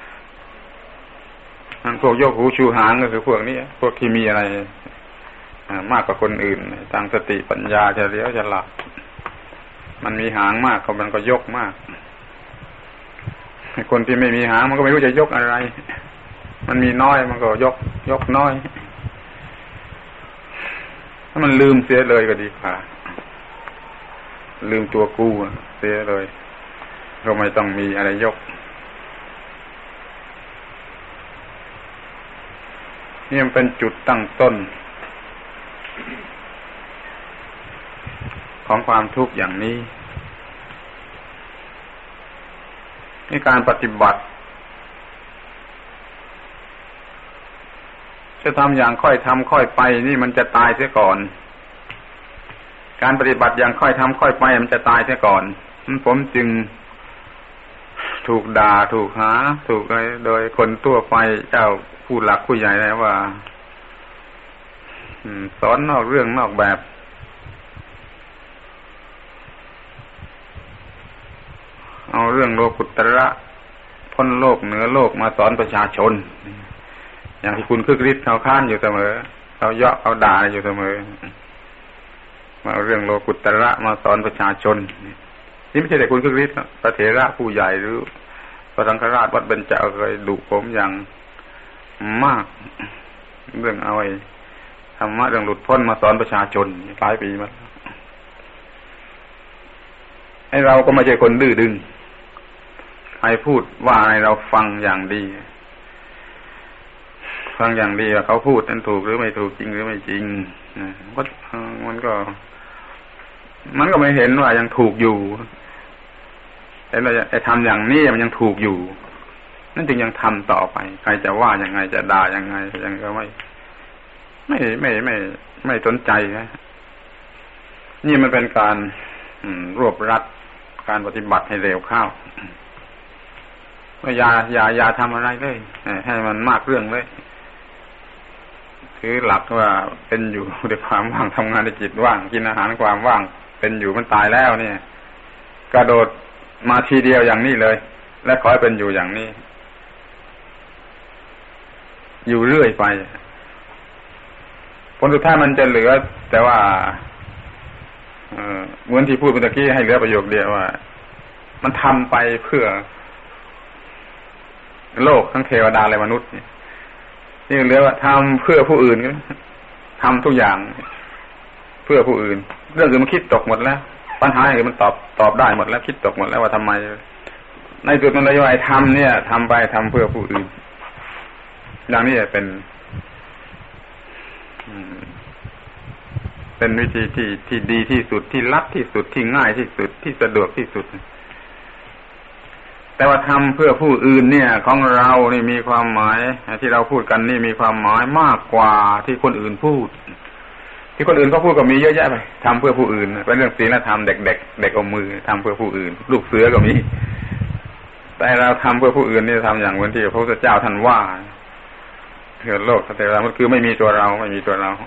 นั่นพวกยกหูชูหางก็คือพวกนี้พวกที่มีอะไรมากกว่าคนอื่นทางสติปัญญาเฉลียวฉลาดมันมีหางมากเขามันก็ยกมากคนที่ไม่มีหางมันก็ไม่รู้จะยกอะไรมันมีน้อยมันก็ยกยกน้อยถ้ามันลืมเสียเลยก็ดีกว่าลืมตัวกูเสียเลยก็ไม่ต้องมีอะไรยกนี่มันเป็นจุดตั้งต้นของความทุกข์อย่างนี้นี่การปฏิบัติจะทำอย่างค่อยทำค่อยไปนี่มันจะตายเสียก่อนการปฏิบัติอย่างค่อยทำค่อยไปมันจะตายเสียก่อนผมจึงถูกด่าถูกหาถูกอะไรโดยคนทั่วไปเจ้าผู้หลักผู้ใหญ่นะว่าสอนนอกเรื่องนอกแบบเอาเรื่องโลกุตระพ้นโลกเหนือโลกมาสอนประชาชนอย่างที่คุณคึกฤทธิ์เขาค้านอยู่เสมอเขาเยาะเขาด่าอยู่เสมอมาเอาเรื่องโลกุตระมาสอนประชาชนนี่ไม่ใช่แต่คุณคึกฤทธิ์พระเถระผู้ใหญ่หรือพระสังฆราชวัดเบญจเคยดุผมอย่างมากเรื่องเอาไอ้ธรรมะเรื่องหลุดพ้นมาสอนประชาชนหลายปีมาให้เราก็ไม่ใช่คนดื้อดึงใครพูดว่าให้เราฟังอย่างดีฟังอย่างดีว่าเขาพูดนั้นถูกหรือไม่ถูกจริงหรือไม่จริงนะมันก็มันก็ไม่เห็นว่ายังถูกอยู่แต่เราไอ้ทำอย่างนี้มันยังถูกอยู่นั่นจึงยังทำต่อไปใครจะว่ายังไงจะด่ายังไงยังก็ไม่ไม่ไม่ไม่ไม่สนใจนะนี่มันเป็นการรวบรัดการปฏิบัติให้เร็วเข้าอย่าอย่าอย่าทำอะไรเลยให้มันมากเรื่องเลยคือหลักว่าเป็นอยู่ด้วยความว่างทำงานด้วยจิตว่างกินอาหารความว่างเป็นอยู่มันตายแล้วเนี่ยกระโดดมาทีเดียวอย่างนี้เลยและขอให้เป็นอยู่อย่างนี้อยู่เรื่อยไปผลสุดท้ายมันจะเหลือแต่ว่าเอ่อเหมือนที่พูดเมื่อกี้ให้เหลือประโยคเดียวว่ามันทำไปเพื่อโลกทั้งเทวดาและมนุษย์นี่นี่เหลือว่าทำเพื่อผู้อื่นทำทุกอย่างเพื่อผู้อื่นเรื่องอื่นมันคิดตกหมดแล้วปัญหาอื่นมันตอบตอบได้หมดแล้วคิดตกหมดแล้วว่าทำไมในจุดนั้นเลยว่าไอ้ทำเนี่ยทำไปทำเพื่อผู้อื่นอย่างนี้เป็นเป็นวิธีที่ที่ดีที่สุดที่ลัดที่สุดที่ง่ายที่สุดที่สะดวกที่สุดแต่ว่าทำเพื่อผู้อื่นเนี่ยของเรานี่มีความหมายที่เราพูดกันนี่มีความหมายมากกว่าที่คนอื่นพูดที่คนอื่นเขาพูดก็มีเยอะแยะไปทำเพื่อผู้อื่นเป็นเรื่องศีลธรรมเด็กๆ เด็กเด็กเอามือทำเพื่อผู้อื่นลูกเสือก็มีแต่เราทำเพื่อผู้อื่นนี่ทำอย่างเหมือนที่พระพุทธเจ้าท่านว่าเกิดโลกแต่เรามันคือไม่มีตัวเราไม่มีตัวเรา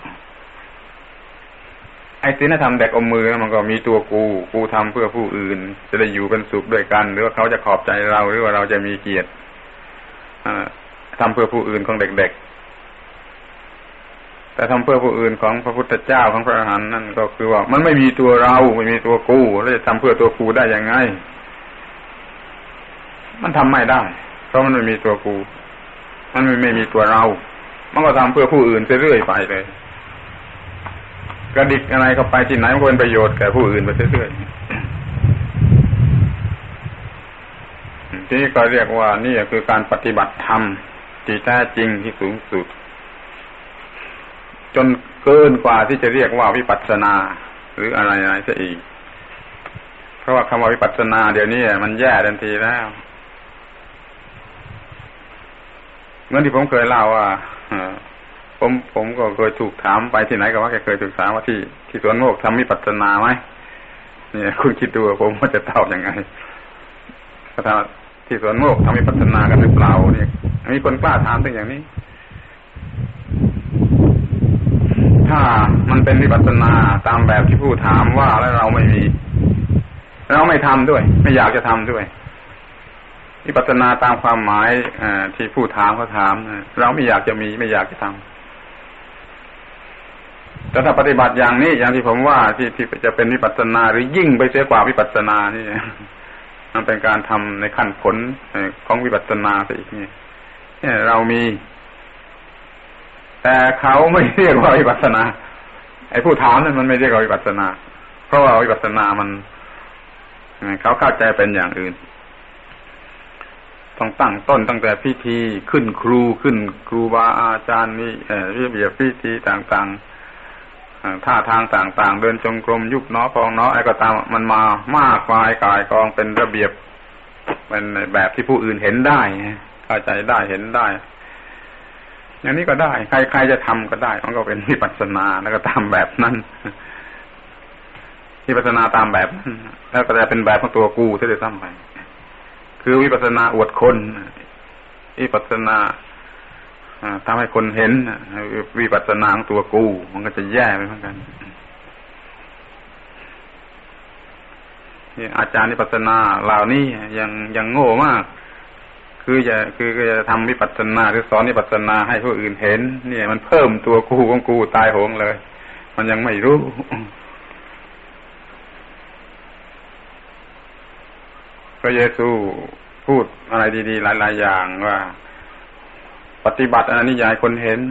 ไอ้ศีลธรรมเด็กอมมือมันก็มีตัวกูกูทำเพื่อผู้อื่นจะได้อยู่เป็นสุขด้วยกันหรือว่าเขาจะขอบใจเราหรือว่าเราจะมีเกียรติทำเพื่อผู้อื่นของเด็กๆแต่ทำเพื่อผู้อื่นของพระพุทธเจ้าของพระอรหันต์นั่นก็คือว่ามันไม่มีตัวเราไม่มีตัวกูแล้วจะทำเพื่อตัวกูได้ยังไงมันทำไม่ได้เพราะมันไม่มีตัวกูมันไม่ไม่มีตัวเรามันก็ทำเพื่อผู้อื่นเรื่อยๆไปเลยกระดิกอะไรก็ไปที่ไหนมันก็เป็นประโยชน์แก่ผู้อื่นไปเรื่อยๆที่ก็เรียกว่านี่คือการปฏิบัติธรรมที่แท้จริงที่สูงสุดจนเกินกว่าที่จะเรียกว่าวิปัสสนาหรืออะไรอะไรซะอีกเพราะว่าคำว่าวิปัสสนาเดี๋ยวนี้มันแย่ทันทีแล้วเหมือนที่ผมเคยเล่าว่าผมผมก็เคยถูกถามไปที่ไหนก็ว่าแกเคยถูกถามว่าที่ที่สวนโมกทำวิปัสสนาไหมเนี่ยคุณคิดดูผมว่าจะตอบยังไงถ้าที่สวนโมกทำวิปัสสนากันหรือเปล่าเนี่ยมีคนกล้าถามถึงอย่างนี้ถ้ามันเป็นวิปัสสนาตามแบบที่ผู้ถามว่าแล้วเราไม่มีเราไม่ทำด้วยไม่อยากจะทำด้วยวิปัสสนาตามความหมายที่ผู้ถามเขาถามเราไม่อยากจะมีไม่อยากจะทำแต่ถ้าปฏิบัติอย่างนี้อย่างที่ผมว่าที่ที่จะเป็นวิปัสสนาหรือยิ่งไปเสียกว่าวิปัสสนานี่มันเป็นการทำในขั้นผลของวิปัสสนาซะอีกนี่เรามีแต่เขาไม่เรียกว่าวิปัสสนาไอ้ผู้ถามนั่นมันไม่เรียกว่าวิปัสสนาเพราะว่าวิปัสสนามันเขาเข้าใจเป็นอย่างอื่นต้องตั้งต้นตั้งแต่พิธีขึ้นครูขึ้นครูบาอาจารย์นี่เอ่อระเบียบพิธีต่างๆท่าทางต่างๆเดินจงกรมยุบหนอพองหนออะไรก็ตามมันมามากมายกายกองเป็นระเบียบเป็นในแบบที่ผู้อื่นเห็นได้เข้าใจได้เห็นได้อย่างนี้ก็ได้ใครๆจะทำก็ได้มันก็เป็นวิปัสสนาแล้วก็ตามแบบนั้นวิปัสสนาตามแบบนั้นแล้วก็จะเป็นแบบของตัวกูที่ได้ซ้ำไปคือวิปัสสนาอวดคนวิปัสสนาทำให้คนเห็นวิปัสสนาของตัวกูมันก็จะแย่ไปเหมือนกันนี่อาจารย์วิปัสสนาเหล่านี้ยังยังโง่มากคือจะคือจะทำวิปัสสนาหรือสอนวิปัสสนาให้ผู้อื่นเห็นเนี่ยมันเพิ่มตัวกูของกูตายโหงเลยมันยังไม่รู้พระเยซูพูดอะไรดีๆหลายๆอย่างว่าปฏิบัติอะไรนี่ยายคนเห็น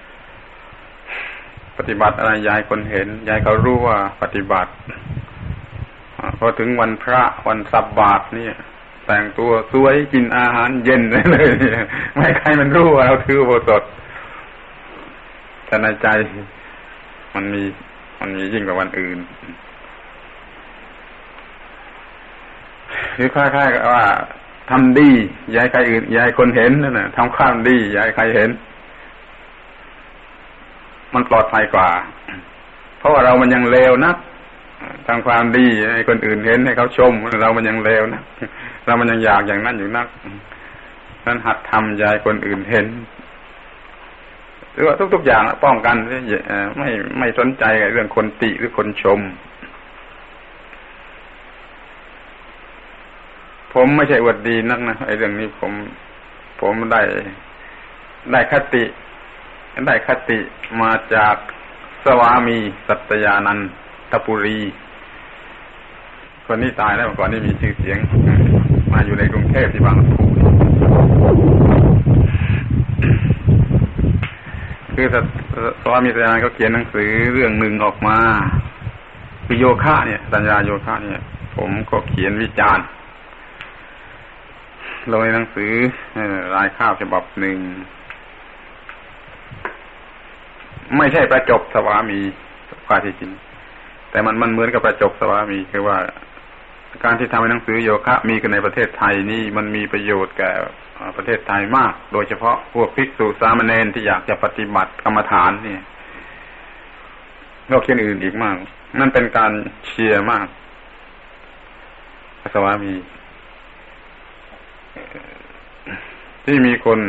ปฏิบัติอะไรยายคนเห็นยายเขารู้ว่าปฏิบัติพอถึงวันพระวันสับบาตนี่แต่งตัวสวยกินอาหารเย็นเลยไม่ใครมันรู้ว่าเราถืออุโบสถแต่ในใจมันมีมันมียิ่งกว่าวันอื่นหรือคล้ายๆกับว่าทำดีอย่าให้ใครอื่นอย่าให้คนเห็นนั่นน่ะทำความดีอย่าให้ใครเห็นมันปลอดภัยกว่าเพราะว่าเรามันยังเลวนักทำความดีให้คนอื่นเห็นให้เขาชมเรามันยังเลวนักเรามันยังอยากอย่างนั้นอยู่นักนั้นหัดทำอย่าให้คนอื่นเห็นหรือว่าทุกๆอย่างป้องกันไม่ไม่สนใจเรื่องคนติหรือคนชมผมไม่ใช่อวดดีนักนะไอ้เรื่องนี้ผมผมได้ได้คติได้คติมาจากสวามีสัตยานันทปุรีคนนี้ตายแล้วก่อนนี้มีชื่อเสียงมาอยู่ในกรุงเทพที่บางปูคือสวามีสัตยานันเขาเขียนหนังสือเรื่องหนึ่งออกมาคือโยคะเนี่ยสัญญาโยคะเนี่ยผมก็เขียนวิจารณ์ลงในหนังสือรายข้าวฉบับหนึ่งไม่ใช่ประจบสวามีความที่จริงแต่มันมันเหมือนกับประจบสวามีคือว่าการที่ทำให้หนังสือโยคะมีกันในประเทศไทยนี่มันมีประโยชน์แก่ประเทศไทยมากโดยเฉพาะพวกภิกษุสามเณรที่อยากจะปฏิบัติกรรมฐานนี่โลกเขียนอื่นอีกมากนั่นเป็นการเชียร์มากสวามีที่มีคน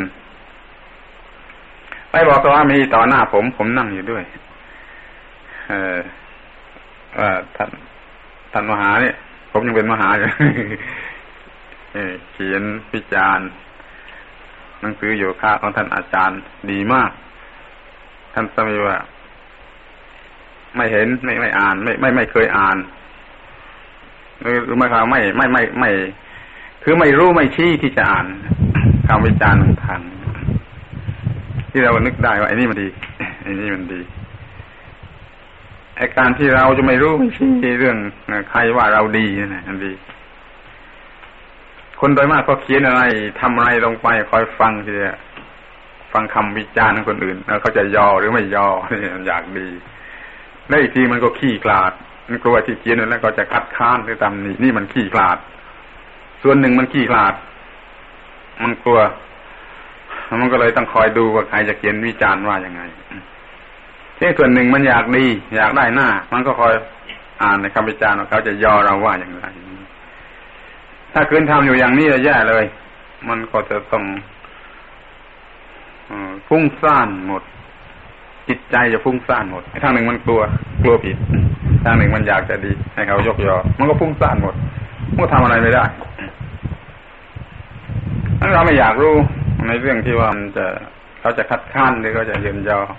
ไปบอกว่ามีต่อหน้าผมผมนั่งอยู่ด้วยเออว่าท่านท่านมหาเนี่ยผมยังเป็นมหาอยู่ เออเขียนวิจารณ์หนังสือโยคะของท่านอาจารย์ดีมากท่านสมัยว่าไม่เห็นไม่ไม่อ่านไม่ไม่ไม่เคยอ่านหรือหรือไม่ครับไม่ไม่ไม่ไม่คือไม่รู้ไม่ชี้ที่จะอ่านคำวิจารณ์ของท่านที่เรานึกได้ว่าไอ้นี่มันดีไอ้นี่มันดีไอ้การที่เราจะไม่รู้ไม่ชี้เรื่องใครว่าเราดีนะมันดีคนโดยมากก็เขียนอะไรทำอะไรลงไปคอยฟังทีเดียวฟังคำวิจารณ์ของคนอื่นแล้วเขาจะยอหรือไม่ยอมันอยากดีแล้วอีกทีมันก็ขี้กลาดมันกลัวที่เขียนแล้วก็จะคัดค้านหรือตำหนินี่มันขี้กลาดส่วนหนึ่งมันขี้ขลาดมันกลัวมันก็เลยต้องคอยดูว่าใครจะเขียนวิจารณ์ว่ายังไงที่ส่วนหนึ่งมันอยากดีอยากได้หน้ามันก็คอยอ่านในคำวิจารณ์ว่าเขาจะย่อเราว่าอย่างไรถ้าคืนทำอยู่อย่างนี้จะแย่เลยมันก็จะต้องฟุ้งซ่านหมดจิตใจจะฟุ้งซ่านหมดทางหนึ่งมันกลัวกลัวผิดทางหนึ่งมันอยากจะดีให้เขายกยอมันก็ฟุ้งซ่านหมดมันทำอะไรไม่ได้ถ้าเราไม่อยากรู้ในเรื่องที่ว่ามันจะเขาจะคัดค้านหรือเขาจะเยินยอ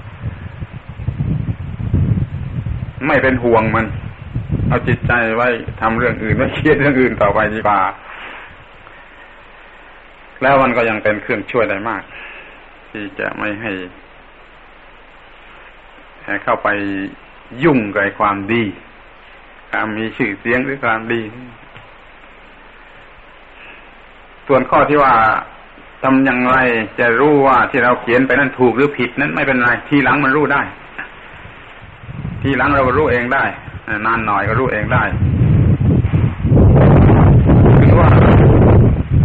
ไม่เป็นห่วงมันเอาจิตใจไว้ทำเรื่องอื่นไม่เครียดเรื่องอื่นต่อไปดีกว่าแล้วมันก็ยังเป็นเครื่องช่วยได้มากที่จะไม่ให้ให้เข้าไปยุ่งกับความดีความมีชื่อเสียงหรือความดีส่วนข้อที่ว่าทำอย่างไรจะรู้ว่าที่เราเขียนไปนั้นถูกหรือผิดนั้นไม่เป็นไรทีหลังมันรู้ได้ทีหลังเรารู้เองได้นานหน่อยก็รู้เองได้คือว่า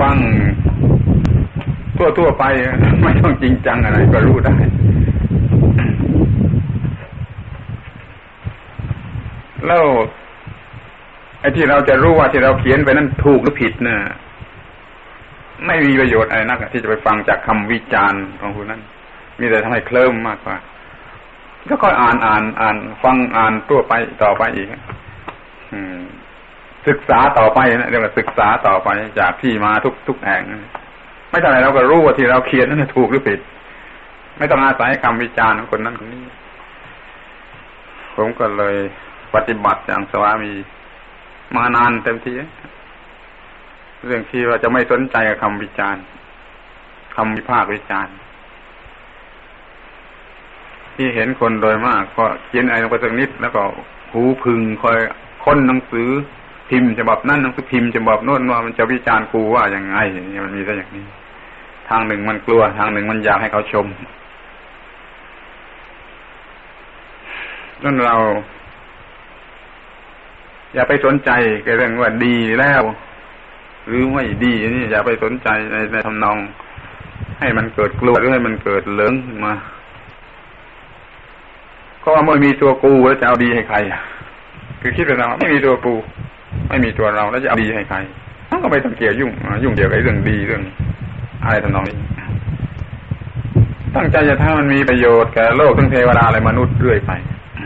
ฟังทั่วๆไปไม่ต้องจริงจังอะไรก็รู้ได้แล้วไอ้ที่เราจะรู้ว่าที่เราเขียนไปนั้นถูกหรือผิดเนี่ยไม่มีประโยชน์อะไรนักที่จะไปฟังจากคำวิจารณ์ของผู้นั้นมีแต่ทำให้เคลิ้มมากกว่าก็ค่อยอ่านอ่านอ่านฟังอ่านทั่วไปต่อไปอีกศึกษาต่อไปนะเรียกว่าศึกษาต่อไปจากที่มาทุกทุกแห่งไม่เท่าไหร่เราก็รู้ว่าที่เราเขียนนั้นถูกหรือผิดไม่ต้องอาศัยคำวิจารณ์ของคนนั้นคนนี้ผมก็เลยปฏิบัติอย่างสวามีมานานเต็มทีเรื่องที่ว่าจะไม่สนใจกับคำวิจารณ์คำวิพากษ์วิจารณ์ที่เห็นคนโดยมากก็เขียนอะไรลงไปสักนิดแล้วก็หูพึงคอยค้นหนังสือพิมพ์ฉบับนั้นหนังสือพิมพ์ฉบับโน้นว่ามันจะวิจารณ์กูว่าอย่างไงเนี่ยมันมีซะอย่างนี้ทางหนึ่งมันกลัวทางหนึ่งมันอยากให้เขาชมนั่นเราอย่าไปสนใจกับเรื่องว่าดีแล้วหรือไม่ดีนี่อย่าไปสนใจในในทำนองให้มันเกิดกลัวหรือให้มันเกิดเหลิงขึ้นมาก็ว่าเมื่อมีตัวกูแล้วจะเอาดีให้ใครคือคิดไปแล้วไม่มีตัวกูไม่มีตัวเราแล้วจะเอาดีให้ใครมันก็ไม่ต้องเกี่ยวยุ่งยุ่งเกี่ยวกับเรื่องดีเรื่องอะไรทำนองนี้ตั้งใจจะทำมันมีประโยชน์แก่โลกทั้งเทวดาและมนุษย์เรื่อยไป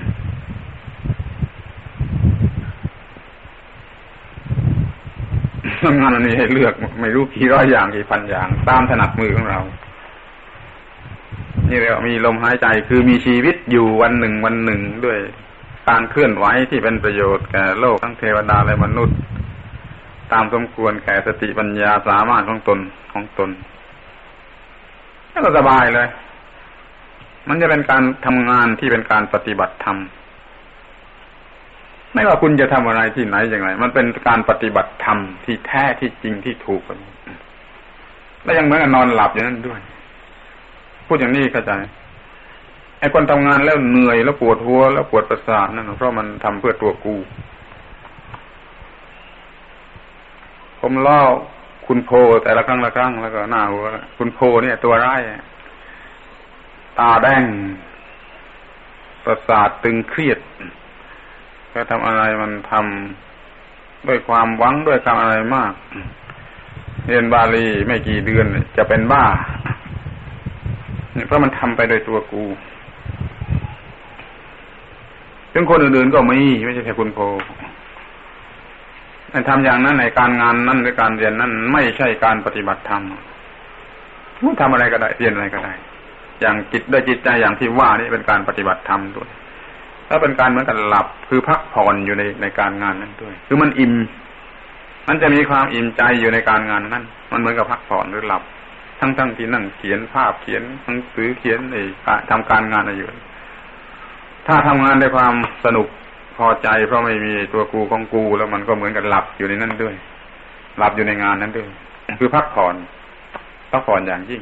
งานมันมีให้เลือกไม่รู้กี่ร้อยอย่างกี่พันอย่างตามถนัดมือของเรานี่เรียกว่ามีลมหายใจคือมีชีวิตอยู่วันหนึ่งวันหนึ่งด้วยการเคลื่อนไหวที่เป็นประโยชน์แก่โลกทั้งเทวดาและมนุษย์ตามสมควรแก่สติปัญญาสามารถของตนของตนแล้วก็สบายเลยมันจะเป็นการทำงานที่เป็นการปฏิบัติธรรมไม่ว่าคุณจะทำอะไรที่ไหนอย่างไรมันเป็นการปฏิบัติธรรมที่แท้ที่จริงที่ถูกและยังเหมือนกับนอนหลับอย่างนั้นด้วยพูดอย่างนี้เข้าใจไอ้คนทำงานแล้วเหนื่อยแล้วปวดหัวแล้วปวดประสาทนั่นเพราะมันทำเพื่อตัวกูผมเล่าคุณโพแต่ละครั้งละครั้งแล้วก็หน้าหัวคุณโพเนี่ยตัวร้ายตาแดงประสาทตึงเครียดก็ทำอะไรมันทำด้วยความหวังด้วยความอะไรมากเรียนบาลีไม่กี่เดือนจะเป็นบ้าเพราะมันทำไปโดยตัวกูถึงคนอื่นๆก็มีไม่ใช่แค่คุณโพทำอย่างนั้นในการงานนั้นหรือการเรียนนั้นไม่ใช่การปฏิบัติธรรมมันทำอะไรก็ได้เรียนอะไรก็ได้อย่างจิตด้วยจิตใจอย่างที่ว่านี่เป็นการปฏิบัติธรรมด้วยถ้าเป็นการเหมือนกันหลับคือพักผ่อนอยู่ในในการงานนั้นด้วยคือมันอิ่มมันจะมีความอิ่มใจอยู่ในการงานนั้นมันเหมือนกับพักผ่อนหรือหลับทั้งๆที่นั่งเขียนภาพเขียนหนังสือเขียนไอ้ทำการงานอะไรอยู่ถ้าทำงานด้วยความสนุกพอใจเพราะไม่มีตัวกูของกูแล้วมันก็เหมือนกับหลับอยู่ในนั้นด้วยหลับอยู่ในงานนั้นด้วยคือพักผ่อนพักผ่อนอย่างยิ่ง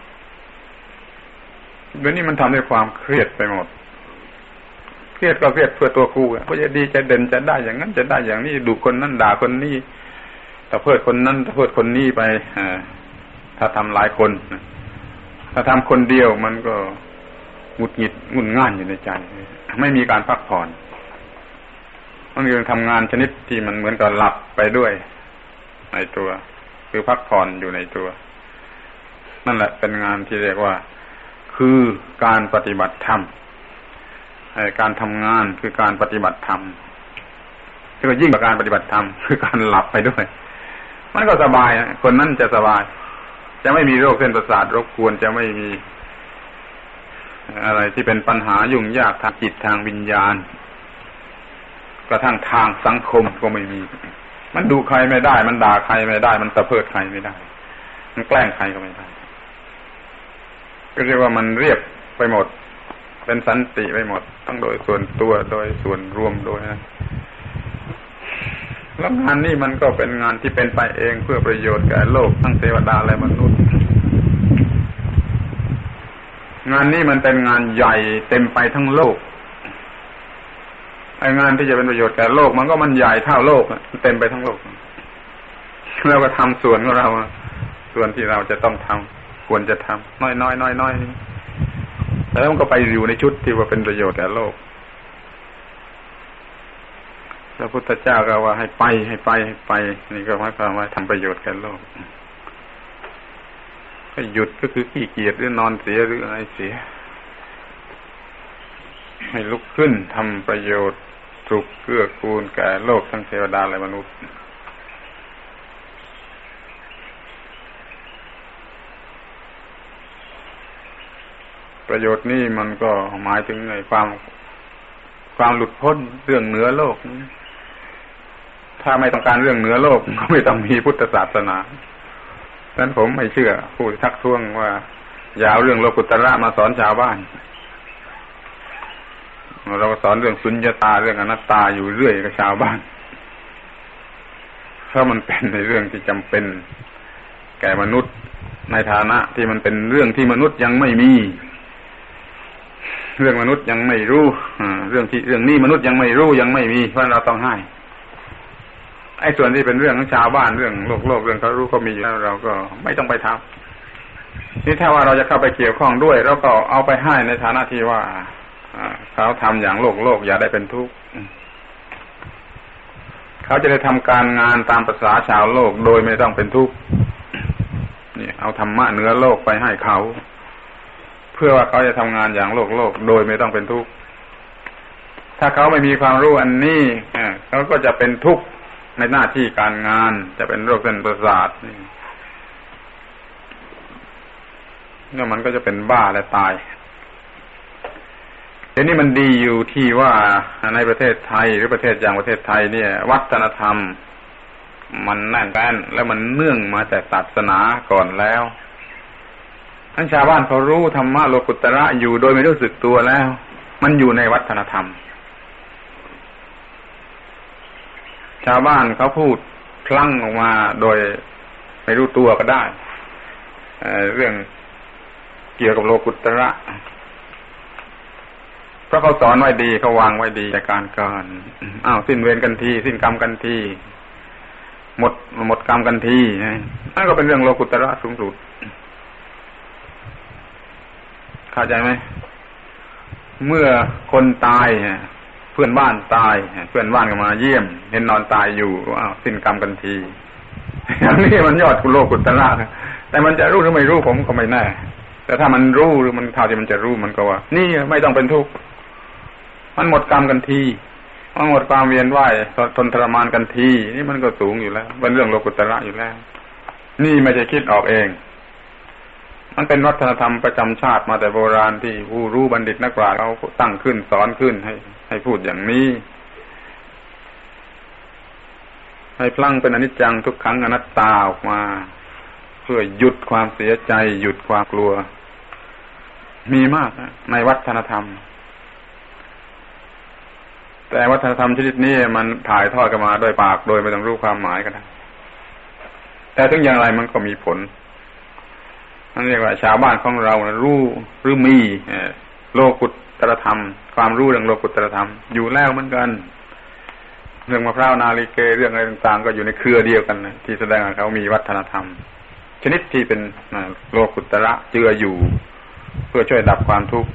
เดี๋ยวนี้มันทำด้วยความเครียดไปหมดเครียดก็เครียดเพื่อตัวกูก็จะดีจะเด่นจะได้อย่างนั้นจะได้อย่างนี้ดุคนนั้นด่าคนนี้แต่เพื่อคนนั้นแต่เพื่อคนนี้ไปถ้าทำหลายคนถ้าทำคนเดียวมันก็หงุดหงิดงุ่นง่านอยู่ในใจไม่มีการพักผ่อนมันคือทำงานชนิดที่มันเหมือนกับหลับไปด้วยในตัวคือพักผ่อนอยู่ในตัวนั่นแหละเป็นงานที่เรียกว่าคือการปฏิบัติธรรมการทำงานคือการปฏิบัติธรรมที่ก็ยิ่งกว่าการปฏิบัติธรรมคือการหลับไปด้วยมันก็สบายคนนั้นจะสบายจะไม่มีโรคเส้นประสาทรบกวนจะไม่มีอะไรที่เป็นปัญหายุ่งยากทางจิตทางวิญญาณกระทั่งทางสังคมก็ไม่มีมันดูใครไม่ได้มันด่าใครไม่ได้มันตะเพิดใครไม่ได้มันแกล้งใครก็ไม่ได้ก็เรียกว่ามันเรียบไปหมดเป็นสันติไปหมดทั้งโดยส่วนตัวโดยส่วนรวมโดยนะแล้วงานนี้มันก็เป็นงานที่เป็นไปเองเพื่อประโยชน์แก่โลกทั้งเทวดาและมนุษย์งานนี้มันเป็นงานใหญ่เต็มไปทั้งโลกไอ้งานที่จะเป็นประโยชน์แก่โลกมันก็มันใหญ่เท่าโลกเต็มไปทั้งโลกแล้วก็ทำส่วนของเราส่วนที่เราจะต้องทำควรจะทำน้อยๆน้อยๆแล้วมันก็ไปอยู่ในชุดที่ว่าเป็นประโยชน์แก่โลกพระพุทธเจ้าก็ว่าให้ไปให้ไปให้ไปนี่ก็หมายความว่าทำประโยชน์แก่โลกให้หยุดก็คือขี้เกียจหรือนอนเสียหรืออะไรเสียให้ลุกขึ้นทำประโยชน์สุขเกื้อกูลแก่โลกทั้งเทวดาและมนุษย์ประโยชน์นี่มันก็หมายถึงในความความหลุดพ้นเรื่องเหนือโลกถ้าไม่ต้องการเรื่องเหนือโลกก็ไม่ต้องมีพุทธศาสนาฉะนั้นผมไม่เชื่อผู้ทักท้วงว่าอย่าเอาเรื่องโลกุตระมาสอนชาวบ้านเราสอนเรื่องสุญญตาเรื่องอนัตตาอยู่เรื่อยกับชาวบ้านเพราะมันเป็นในเรื่องที่จำเป็นแก่มนุษย์ในฐานะที่มันเป็นเรื่องที่มนุษย์ยังไม่มีเรื่องมนุษย์ยังไม่รู้เรื่องที่เรื่องนี้มนุษย์ยังไม่รู้ยังไม่มีเพราะเราต้องให้ไอ้ส่วนที่เป็นเรื่องของชาวบ้านเรื่องโลกโลกเรื่องเขารู้ก็มีอยู่แล้วเราก็ไม่ต้องไปทำนี่ถ้าว่าเราจะเข้าไปเกี่ยวข้องด้วยเราก็เอาไปให้ในฐานะที่ว่าเขาทำอย่างโลกโลกอย่าได้เป็นทุกข์เขาจะได้ทำการงานตามภาษาชาวโลกโดยไม่ต้องเป็นทุกข์นี่เอาธรรมะเหนือโลกไปให้เขาเพื่อว่าเขาจะทำงานอย่างโลกโลกโดยไม่ต้องเป็นทุกข์ถ้าเขาไม่มีความรู้อันนี้เขาก็จะเป็นทุกข์ในหน้าที่การงานจะเป็นโรคเส้นประสาทนี่เนี่ยมันก็จะเป็นบ้าและตายเดี๋ยวนี้มันดีอยู่ที่ว่าในประเทศไทยหรือประเทศอย่างประเทศไทยเนี่ยวัฒนธรรมมันแน่นแฟ้นแล้วมันเนื่องมาจากศาสนาก่อนแล้วทั้งชาวบ้านเขารู้ธรรมะโลกุตระอยู่โดยไม่รู้สึกตัวแล้วมันอยู่ในวัฒนธรรมชาวบ้านเขาพูดคลั่งออกมาโดยไม่รู้ตัวก็ได้เอ่อเรื่องเกี่ยวกับโลกุตระเพราะเขาสอนไว้ดีเขาวางไว้ดีในการการอ้าวสิ้นเวรกันทีสิ้นกรรมกันทีหมดหมดกรรมกันทีนั่นก็เป็นเรื่องโลกุตระสูงสุดเข้าใจไหมเมื่อคนตายเพื่อนบ้านตายเพื่อนบ้านก็มาเยี่ยมเห็นนอนตายอยู่อ้าวสิ้นกรรมกันทีอย่างนี้มันยอดโลกุตระแต่มันจะรู้หรือไม่รู้ผมก็ไม่แน่แต่ถ้ามันรู้หรือมันเท่าที่มันจะรู้มันก็ว่านี่ไม่ต้องเป็นทุกข์มันหมดกรรมกันทีมันหมดความเวียนว่ายทนทรมานกันทีนี่มันก็สูงอยู่แล้วเป็นเรื่องโลกุตระอยู่แล้วนี่ไม่ใช่คิดออกเองมันเป็นวัฒนธรรมประจำชาติมาแต่โบราณที่ผู้รู้บัณฑิตนักปราชญ์เขาตั้งขึ้นสอนขึ้นให้ให้พูดอย่างนี้ให้พลั้งเป็นอนิจจังทุกขังอนัตตาออกมาเพื่อหยุดความเสียใจหยุดความกลัวมีมากนะในวัฒนธรรมแต่วัฒนธรรมชนิดนี้มันถ่ายทอดกันมาโดยปากโดยไม่ต้องรู้ความหมายก็ได้แต่ถึงอย่างไรมันก็มีผลนั่นเรียกว่าชาวบ้านของเรานะรู้หรือมีโลกุตรธรรมความรู้เรื่องโลกุตรธรรมอยู่แล้วเหมือนกันเรื่องมะพร้าวนาลิเกเรื่องอะไรต่างๆก็อยู่ในเครือเดียวกันนะที่แสดงว่าเขามีวัฒนธรรมชนิดที่เป็นโลกุตระเจืออยู่เพื่อช่วยดับความทุกข์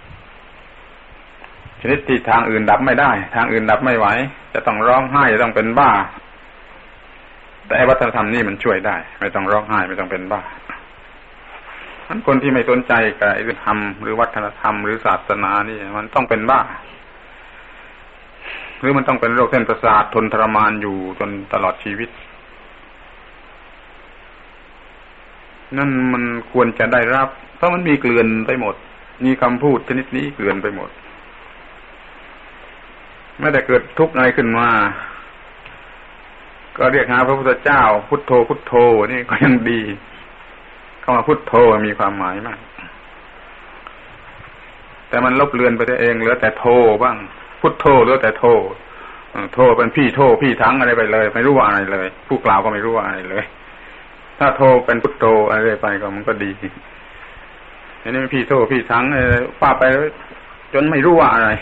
ชนิดที่ทางอื่นดับไม่ได้ทางอื่นดับไม่ไหวจะต้องร้องไห้จะต้องเป็นบ้าแต่วัฒนธรรมนี่มันช่วยได้ไม่ต้องร้องไห้ไม่ต้องเป็นบ้าทั้งคนที่ไม่สนใจกับเรื่องธรรมหรือวัฒนธรรมหรือศาสนานี่มันต้องเป็นบ้าหรือมันต้องเป็นโรคเส้นประสาททนทรมานอยู่จนตลอดชีวิตนั่นมันควรจะได้รับเพราะมันมีเกลื่อนไปหมดมีคำพูดชนิดนี้เกลื่อนไปหมดแม้แต่เกิดทุกข์อะไรขึ้นมาก็เรียกหาพระพุทธเจ้าพุทโธพุทโธนี่ก็ยังดีคำว่าพุทโธมีความหมายมากแต่มันลบเลือนไปเองเหลือแต่โธบ้างพุทโธเหลือแต่โธโธเป็นพี่โธพี่ทั้งอะไรไปเลยไม่รู้ว่าอะไรเลยผู้กล่าวก็ไม่รู้ว่าอะไรเลยถ้าโธเป็นพุทโธอะไรไปก็มันก็ดีอันนี้พี่โธพี่ทั้งป้าไปจนไม่รู้ว่าอะไร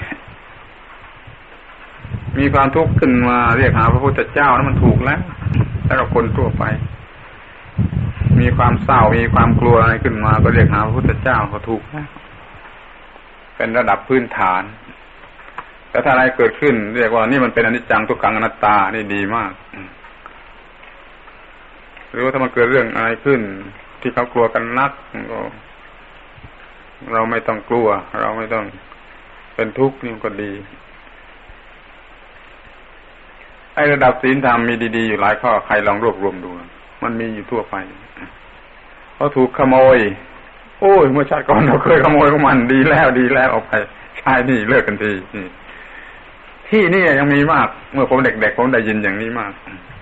มีความทุกข์ขึ้นมาเรียกหาพระพุทธเจ้านั้นมันถูกแล้วถ้าเราคนทั่วไปมีมีความเศร้ามีความกลัวอะไรขึ้นมาก็เรียกหาพระพุทธเจ้าก็ถูกนะเป็นระดับพื้นฐานแต่ถ้าอะไรเกิดขึ้นเรียกว่านี่มันเป็นอนิจจังทุกขังอนัตตานี่ดีมากหรือว่าถ้ามันเกิดเรื่องอะไรขึ้นที่เขากลัวกันนักก็เราไม่ต้องกลัวเราไม่ต้องเป็นทุกข์นี่ก็ดีไอ้ระดับศีลธรรมมีดีๆอยู่หลายข้อใครลองรวบรวมดูมันมีอยู่ทั่วไปเขาถูกขโมยโอ้ยเมื่อชาติก่อนเราเคยขโมยของมันดีแล้วดีแล้วออกไปใช่นี่เลิกกันทีนี่ที่นี่ยังมีมากเมื่อผมเด็กๆผมได้ยินอย่างนี้มาก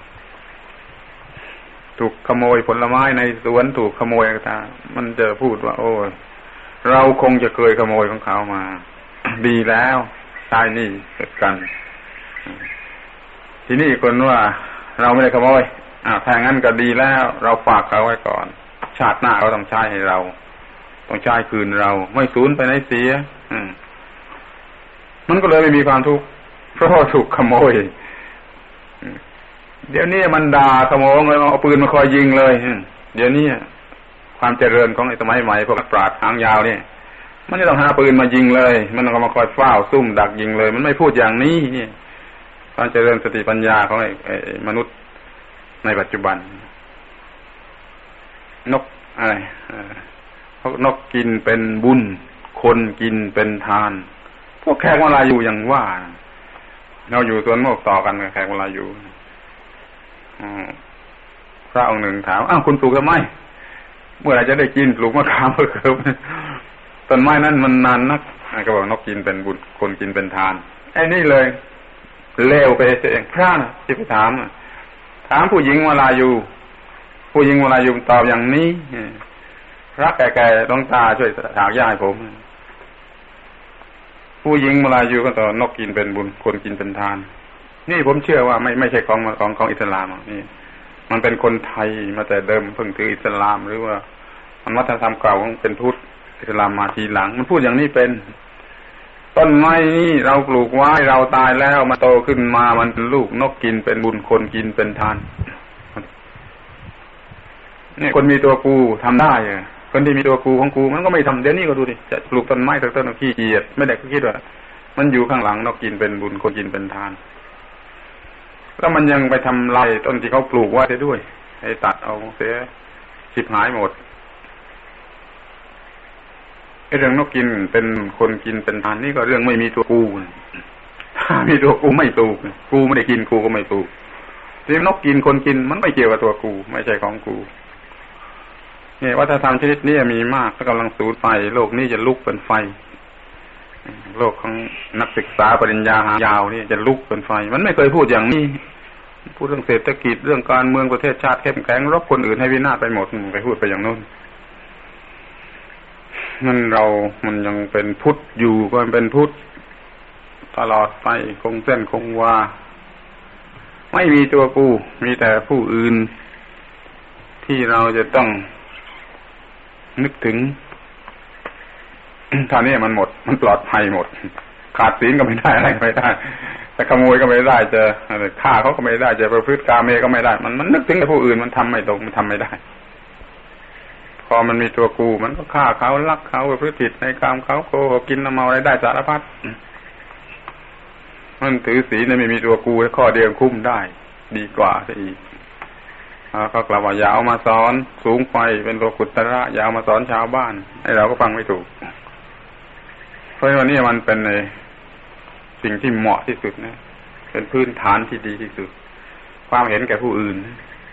ถูกขโมยผลไม้ในสวนถูกขโมยต่างๆมันจะพูดว่าโอ้ยเราคงจะเคยขโมยของเขามาดีแล้วใช่นี่เกิดกันที่นี่คนว่าเราไม่ได้ขโมยอ่าถ้างั้นก็ดีแล้วเราฝากเขาไว้ก่อนชาติหน้าเขาต้องใช้ให้เราต้องใช้คืนเราไม่สูญไปไหนเสียอืมมันก็เลยไม่มีความทุกข์เพราะถูกขโมยเดี๋ยวนี้มันด่าขโมยเลยเอาปืนมาคอยยิงเลยเดี๋ยวนี้ความเจริญของไอ้สมัยใหม่พวกนักปราชญ์หางยาวเนี่ยมันไม่ต้องหาปืนมายิงเลยมันต้องมาคอยเฝ้าซุ่มดักยิงเลยมันไม่พูดอย่างนี้นี่ความเจริญสติปัญญาของไอ้ไอ้มนุษย์ในปัจจุบันนกอะไรพวกนกกินเป็นบุญคนกินเป็นทานพวกแขกเวลาอยู่อย่างว่าเราอยู่สวนโมกต่อกันกับแขกเวลาอยู่พระองค์หนึ่งถามอ้าวคุณปลูกทำไมเมื่อไหร่จะได้กินปลูกมะขามเพิ่มต้นไม้นั้นมันนานนักก็บอกนกกินเป็นบุญคนกินเป็นทานไอ้นี่เลยเลวไปเองพระนะที่ไปถามถามผู้หญิงเวลาอยู่ผู้หญิงเวลาอยู่ตอบอย่างนี้พระแก่ๆต้องตาช่วยถากหญ้าให้ผมผู้หญิงเวลาอยู่ก็ตอบนกกินเป็นบุญคนกินเป็นทานนี่ผมเชื่อว่าไม่ไม่ใช่ของของของอิสลามนี่มันเป็นคนไทยมาแต่เดิมเพิ่งถืออิสลามหรือว่ามันวัฒนธรรมเก่าของเป็นพุทธอิสลามมาทีหลังมันพูดอย่างนี้เป็นต้นไม้นี่เราปลูกไว้เราตายแล้วมันโตขึ้นมามันเป็นลูกนกกินเป็นบุญคนกินเป็นทานนี่คนมีตัวกูทำได้คนที่มีตัวกูของกูมันก็ไม่ทำเดี๋ยวนี้ก็ดูดิจะปลูกต้นไม้ต้นต้นขี้เกียจไม่ได้ก็คิดว่ามันอยู่ข้างหลังนกกินเป็นบุญคนกินเป็นทานแล้วมันยังไปทำลายต้นที่เขาปลูกไว้ได้ด้วยให้ตัดเอาเสียชิบหายหมดไอ้เรื่องนกกินเป็นคนกินเป็นทานนี่ก็เรื่องไม่มีตัวกูถ้ามีตัวกูไม่ปลูกกูไม่ได้กินกูก็ไม่ปลูกที่นกกินคนกินมันไม่เกี่ยวกับตัวกูไม่ใช่ของกูนี่วัฒนธรรมชนิดนี้มีมากกำลังสูญไปโลกนี้จะลุกเป็นไฟโลกของนักศึกษาปริญญาหายาวนี่จะลุกเป็นไฟมันไม่เคยพูดอย่างนี้พูดเรื่องเศรษฐกิจเรื่องการเมืองประเทศชาติเข้มแข็งรบคนอื่นให้วินาศไปหมดไปพูดไปอย่างโน้นนั่นเรามันยังเป็นพุทธอยู่ก็เป็นพุทธตลอดไปคงเส้นคงวาไม่มีตัวกูมีแต่ผู้อื่นที่เราจะต้องนึกถึงท่านี้มันหมดมันปลอดภัยหมดขาดศีลก็ไม่ได้อะไรก็ไม่ได้จะขโมยก็ไม่ได้จะฆ่าเขาก็ไม่ได้จะประพฤติกาเมก็ไม่ได้มันมันนึกถึงแต่ผู้อื่นมันทำไม่ตรงมันทำไม่ได้พอมันมีตัวกูมันก็ฆ่าเขาลักเขาประพฤติผิดในกามเขาโกหกกินน้ำเมาอะไรได้สารพัดมันถือศีลไม่มีตัวกูข้อเดียวคุ้มได้ดีกว่าซะอีกเขากล่าวว่าอย่าเอามาสอนสูงไปเป็นโลกุตระอย่าเอามาสอนชาวบ้านให้เราก็ฟังไม่ถูกเพราะว่านี่มันเป็นในสิ่งที่เหมาะที่สุดนะเป็นพื้นฐานที่ดีที่สุดความเห็นแก่ผู้อื่น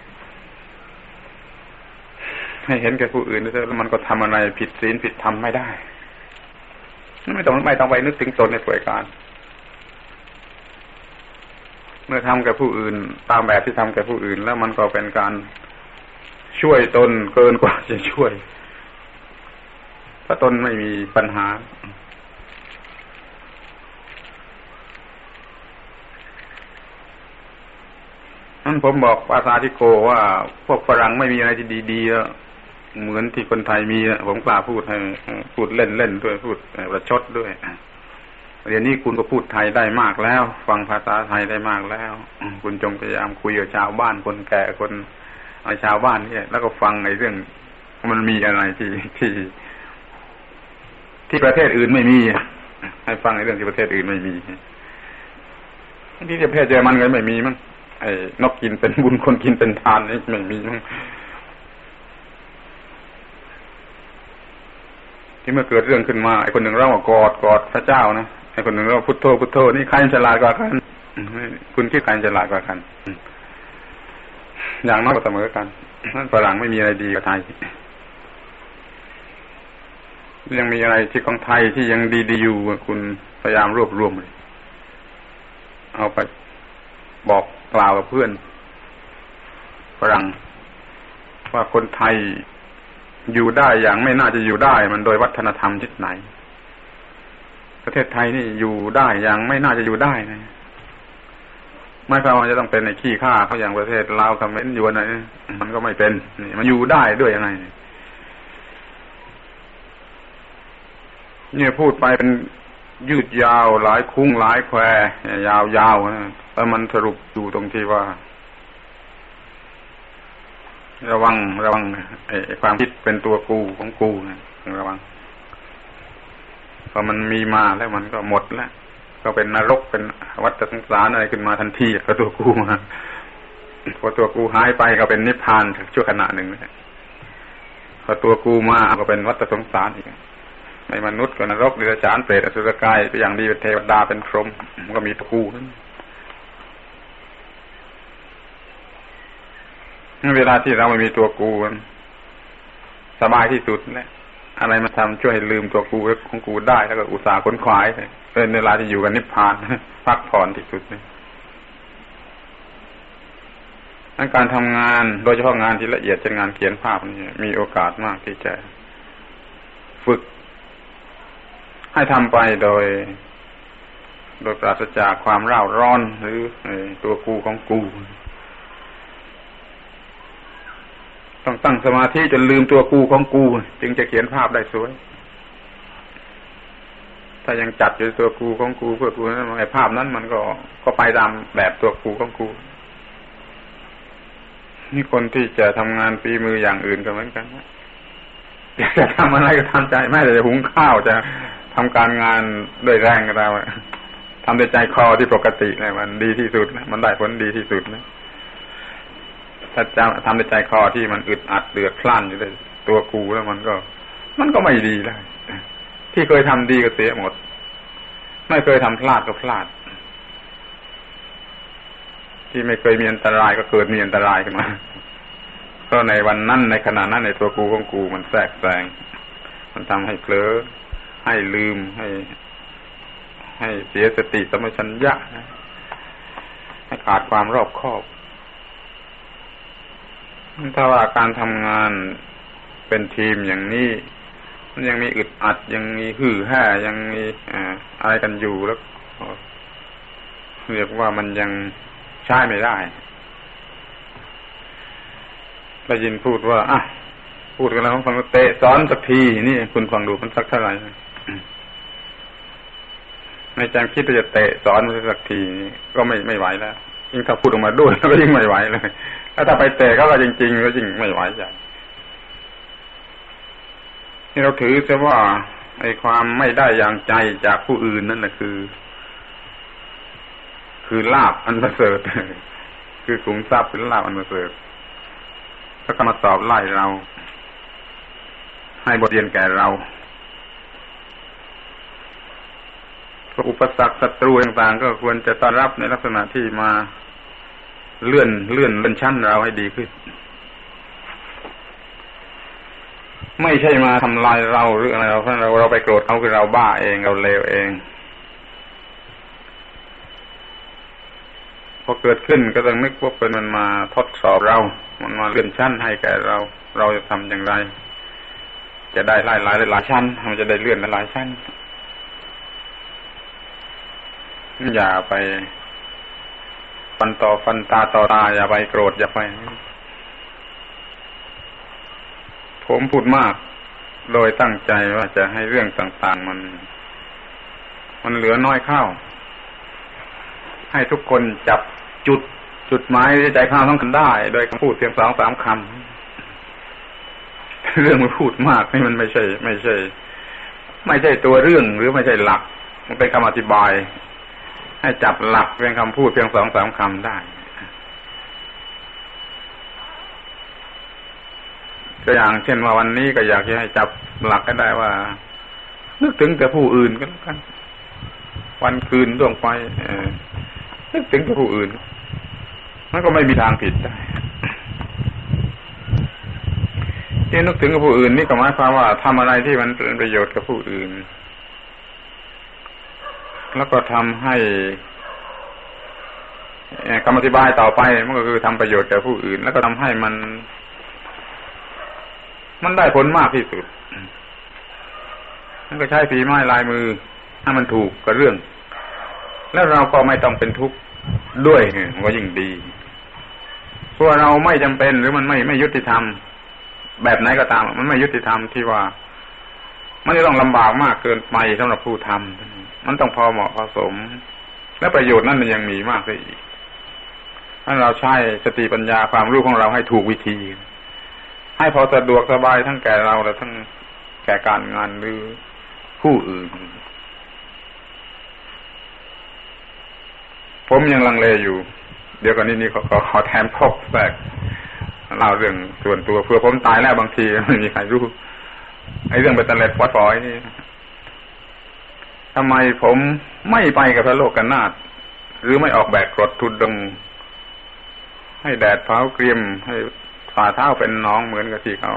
ให้เห็นแก่ผู้อื่นแล้วมันก็ทำอะไรผิดศีลผิดธรรมไม่ได้ไม่ต้องไม่ต้องไปนึกถึงตนในส่วนการเมื่อทำกับผู้อื่นตามแบบที่ทำกับผู้อื่นแล้วมันก็เป็นการช่วยตนเกินกว่าจะช่วยถ้าตนไม่มีปัญหานั่นผมบอกภาษาที่โกว่าพวกฝรั่งไม่มีอะไรที่ดีๆแล้วเหมือนที่คนไทยมีผมกล้าพูดให้พูดเล่นๆด้วยพูดประชดด้วยเดี๋ยวนี้คุณก็พูดไทยได้มากแล้วฟังภาษาไทยได้มากแล้วคุณจงพยายามคุยกับชาวบ้านคนแก่คนเอาชาวบ้านนี่แล้วก็ฟังไอ้เรื่องมันมีอะไรที่ที่ที่ประเทศอื่นไม่มีให้ฟังไอ้เรื่องที่ประเทศอื่นไม่มีที่ประเทศเยอรมันก็ไม่มีมั้งไอ้นกกินเป็นบุญคนกินเป็นทานนี่ไม่มีมั้งที่เมื่อเกิดเรื่องขึ้นมาไอ้คนหนึ่งร้องว่ากอดกอดพระเจ้านะไอ้คนหนึ่งร้องพุทโธพุทโธนี่ใครฉลาดกว่ากันคุณคิดใครฉลาดกว่ากันอย่างน้อยก็เสมอกันนั่นฝรั่งไม่มีอะไรดีกว่าไทยยังมีอะไรที่ของไทยที่ยังดีๆอยู่คุณพยายามรวบรวมเลยเอาไปบอกกล่าวกับเพื่อนฝรั่งว่าคนไทยอยู่ได้อย่างไม่น่าจะอยู่ได้มันโดยวัฒนธรรมที่ไหนประเทศไทยนี่อยู่ได้อย่างไม่น่าจะอยู่ได้นะไม่ใช่ว่าจะต้องเป็นในขี้ข้าเขาอย่างประเทศลาวเขมรอยู่ไหนมันก็ไม่เป็นนี่มันอยู่ได้ด้วยยังไงเนี่ยพูดไปเป็นยืดยาวหลายคุ้งหลายแควยาวๆนะแต่มันสรุปอยู่ตรงที่ว่าระวังระวังไอ้ความคิดเป็นตัวกูของกูนะระวังพอมันมีมาแล้วมันก็หมดแล้วก็เป็นนรกเป็นวัฏสงสารอะไรขึ้นมาทันทีก็ตัวกูมาพอตัวกูหายไปก็เป็นนิพพานชั่วขณะหนึ่งนะพอตัวกูมาก็เป็นวัฏสงสารอีกในมนุษย์ก็นรกเดรัจฉานเปรตอสุรกายไปอย่างดีเป็นเทวดาเป็นพรหมมันก็มีตัวกูนั่นเวลาที่เราไม่มีตัวกูสบายที่สุดแหละอะไรมาทำช่วยให้ลืมตัวกูของกูได้แล้วก็อุตส่าห์ขนขวายเป็นเวลาที่อยู่กับนิพพานพักผ่อนที่สุดนี่การทำงานโดยเฉพาะงานที่ละเอียดเช่นงานเขียนภาพนี่มีโอกาสมากที่จะฝึกให้ทำไปโดยโดยปราศจากความร่าร้อนหรือตัวกูของกูต้องตั้งสมาธิจนลืมตัวกูของกูจึงจะเขียนภาพได้สวยถ้ายังจัดอยู่ตัวกูของกูเพื่อกูนั้นไอ้ภาพนั้นมันก็ก็ไปตามแบบตัวกูของกูนี่คนที่จะทำงานฝีมืออย่างอื่นก็เหมือนกันจะทำอะไรก็ทำใจไม่แต่จะหุงข้าวจะทำการงานด้วยแรงก็ได้ทำด้วยใจคอที่ปกติเนี่ยมันดีที่สุดนะมันได้ผลดีที่สุดนะถ้าจะทำด้วยใจคอที่มันอึดอัดเดือดพล่านอยู่เลยตัวกูแล้วมันก็มันก็ไม่ดีเลยที่เคยทำดีก็เสียหมดไม่เคยทำพลาดก็พลาดที่ไม่เคยมีอันตรายก็เกิดมีอันตรายขึ้นมาเพราะในวันนั้นในขณะนั้นในตัวกูของกูมันแทรกแซงมันทำให้เผลอให้ลืมให้ให้เสียสติสัมปชัญญะให้ขาดความรอบคอบถ้าว่าการทำงานเป็นทีมอย่างนี้มันยังมีอึดอัดยังมีหื่อแห่ยังมีอะไรกันอยู่แล้วเรียกว่ามันยังใช้ไม่ได้ได้ยินพูดว่าอ่ะพูดกันแล้วฟังเตะสอนสักทีนี่คุณฟังดูมันสักเท่าไหร่ในใจคิดว่าจะเตะสอนมันสักทีก็ไม่ไม่ไหวแล้วยิ่งถ้าพูดออกมาด้วยก็ยิ่งไม่ไหวเลยแล้วถ้าไปเตะเขาก็จริงๆก็ยิ่งไม่ไหวอย่างที่เราถือซะว่าไอ้ความไม่ได้อย่างใจจากผู้อื่นนั่นแหละคือคือลาภอันประเสริฐคือขุมทรัพย์เป็นลาภอันประเสริฐแล้วก็มาสอบไล่เราให้บทเรียนแก่เราอุปสรรคศัตรูต่างๆก็ควรจะต้อนรับในลักษณะที่มาเลื่อนเลื่อนเลื่อนชั้นเราให้ดีขึ้นไม่ใช่มาทำลายเราหรืออะไรเราเพราะเราเราไปโกรธเขาคือเราบ้าเองเราเลวเองพอเกิดขึ้นก็ต้องนึกว่าเป็นมันมาทดสอบเรามันมาเลื่อนชั้นให้แก่เราเราจะทำอย่างไรจะได้หลายหลายหลายชั้นมันจะได้เลื่อนหลายชั้นอย่าไปฟันต่อฟันตาต่อตาอย่าไปโกรธอย่าไปผมพูดมากโดยตั้งใจว่าจะให้เรื่องต่างๆมันมันเหลือน้อยเข้าให้ทุกคนจับจุดจุดหมายใจความสำคัญได้โดยคำพูดเพียงสองสามคำเรื่องมันพูดมากนี่มันไม่ใช่ไม่ใช่ไม่ใช่ตัวเรื่องหรือไม่ใช่หลักมันเป็นคำอธิบายให้จับหลักเป็นคำพูดเพียงสองสามคำได้ตัวอย่างเช่นว่าวันนี้ก็อยากให้จับหลักก็ได้ว่านึกถึงแต่ผู้อื่นก็แล้วกันวันคืนล่วงไปนึกถึงแต่ผู้อื่นมันก็ไม่มีทางผิดได้ที่นึกถึงกับผู้อื่นนี่ก็หมายความว่าทำอะไรที่มันเป็นประโยชน์กับผู้อื่นแล้วก็ทำให้คำอธิบายต่อไปมันก็คือทำประโยชน์แก่ผู้อื่นแล้วก็ทำให้มันมันได้ผลมากที่สุดนั่นก็ใช้ฝีไม้ลายมือให้มันถูกกับเรื่องแล้วเราก็ไม่ต้องเป็นทุกข์ด้วยก็ยิ่งดีเพราะเราไม่จำเป็นหรือมันไม่ไม่ยุติธรรมแบบไหนก็ตามมันไม่ยุติธรรมที่ว่ามันจะต้องลำบากมากเกินไปสำหรับผู้ทำมันต้องพอเหมาะพอสมและประโยชน์นั้นมันยังมีมากเลยอีกถ้าเราใช้สติปัญญาความรู้ของเราให้ถูกวิธีให้พอสะดวกสบายทั้งแก่เราและทั้งแก่การงานหรือผู้อื่นผมยังลังเลอยู่เดี๋ยวก่อนนี้นี่ขอขอขอแถมพบแทรกเล่าเรื่องส่วนตัวเพื่อผมตายแล้วบางทีไม่มีใครรู้ไอ้เรื่องไปตะเล็ดวัดฝอยนี่ทำไมผมไม่ไปกับพระโลกนาถหรือไม่ออกแบกกรดทุดงให้แดดเผาเกรียมให้ฝ่าเท้าเป็นน้องเหมือนกับที่เขา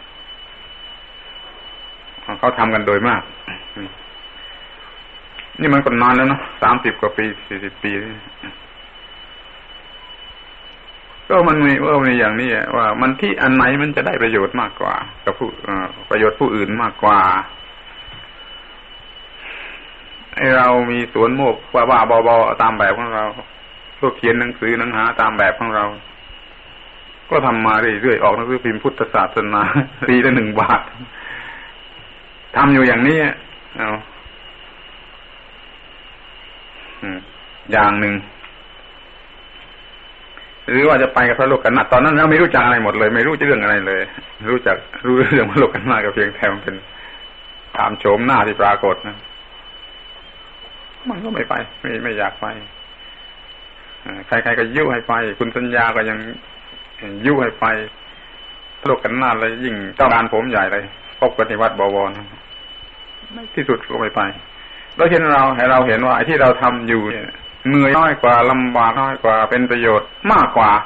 เขาทำกันโดยมากนี่มันก็นานแล้วเนาะสามสิบกว่าปีสี่สิบปีก็มันมีว่าในอย่างนี้ว่ามันที่อันไหนมันจะได้ประโยชน์มากกว่ากับผู้ประโยชน์ผู้อื่นมากกว่าไอเรามีสวนโมกว่าบ้าบอๆตามแบบของเราพวกเขียนหนังสือหนังหาตามแบบของเราก็ทำมาเรื่อยๆออกหนังสือพิมพ์พุทธศาสนาปีละหนึ่งบาททำอยู่อย่างนี้เอาอย่างหนึ่งหรือว่าจะไปกับพระโลกนาถตอนนั้นเราไม่รู้จักอะไรหมดเลยไม่รู้เรื่องอะไรเลยรู้จักรู้เรื่องพระโลกนาถก็เพียงแค่มันเป็นตามโฉมหน้าที่ปรากฏนะมันก็ไม่ไปไม่ไม่อยากไปใครๆก็ยุให้ไปคุณสัญญาก็ยังยุให้ไปพระโลกนาถเลยยิ่งต้องการผมใหญ่เลยพบกันที่วัดบวรไม่ที่สุดก็ไม่ไปแล้วเห็นเราให้เราเห็นว่าไอ้ที่เราทำอยู่เนี่ยเหนื่อยน้อยกว่าลำบากน้อยกว่าเป็นประโยชน์มากกว่า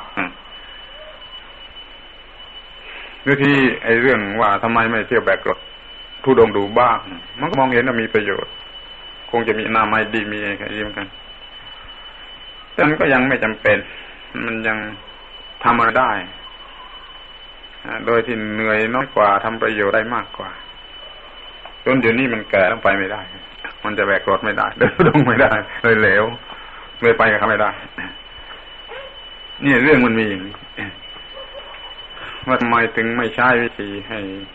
ดูที่ไอ้เรื่องว่าทำไมไม่เที่ยวแบกกรดทุดงดูบ้างมันก็มองเห็นว่ามีประโยชน์คงจะมีนามัยดีมีอะไรดีเหมือนกันแต่มันก็ยังไม่จำเป็นมันยังทำอะไรได้โดยที่เหนื่อยน้อยกว่าทำประโยชน์ได้มากกว่าจนเดี๋ยวนี้มันแก่ต้องไปไม่ได้มันจะแบกกรดไม่ได้เดินลงไม่ได้เลยเหลวเลยไปกับเขาไม่ได้นี่เรื่องมันมีอย่างนี้ว่าทำไมถึงไม่ใช้วิธีให้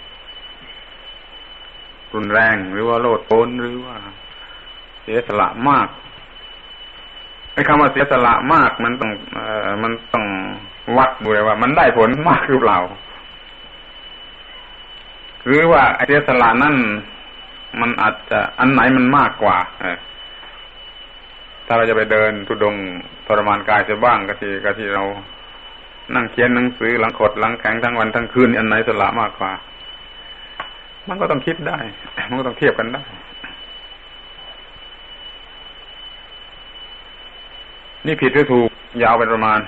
รุนแรงหรือว่าโลดโผนหรือว่าเสียสละมากไอ้คำว่าเสียสละมากมันต้องเอ่อมันต้องวัดดูเลยว่ามันได้ผลมากหรือเปล่าหรือว่าไอ้เสียสละนั่นมันอาจจะอันไหนมันมากกว่าถ้าเราจะไปเดินทุดงทรมานกายจะบ้างก็ที่ก็ที่เรานั่งเขียนหนังสือหลังขดหลังแข็งทั้งวันทั้งคืนอันไหนสละมากกว่ามันก็ต้องคิดได้มันก็ต้องเทียบกันได้นี่ผิดหรือถูกยาวเป็นประมาณ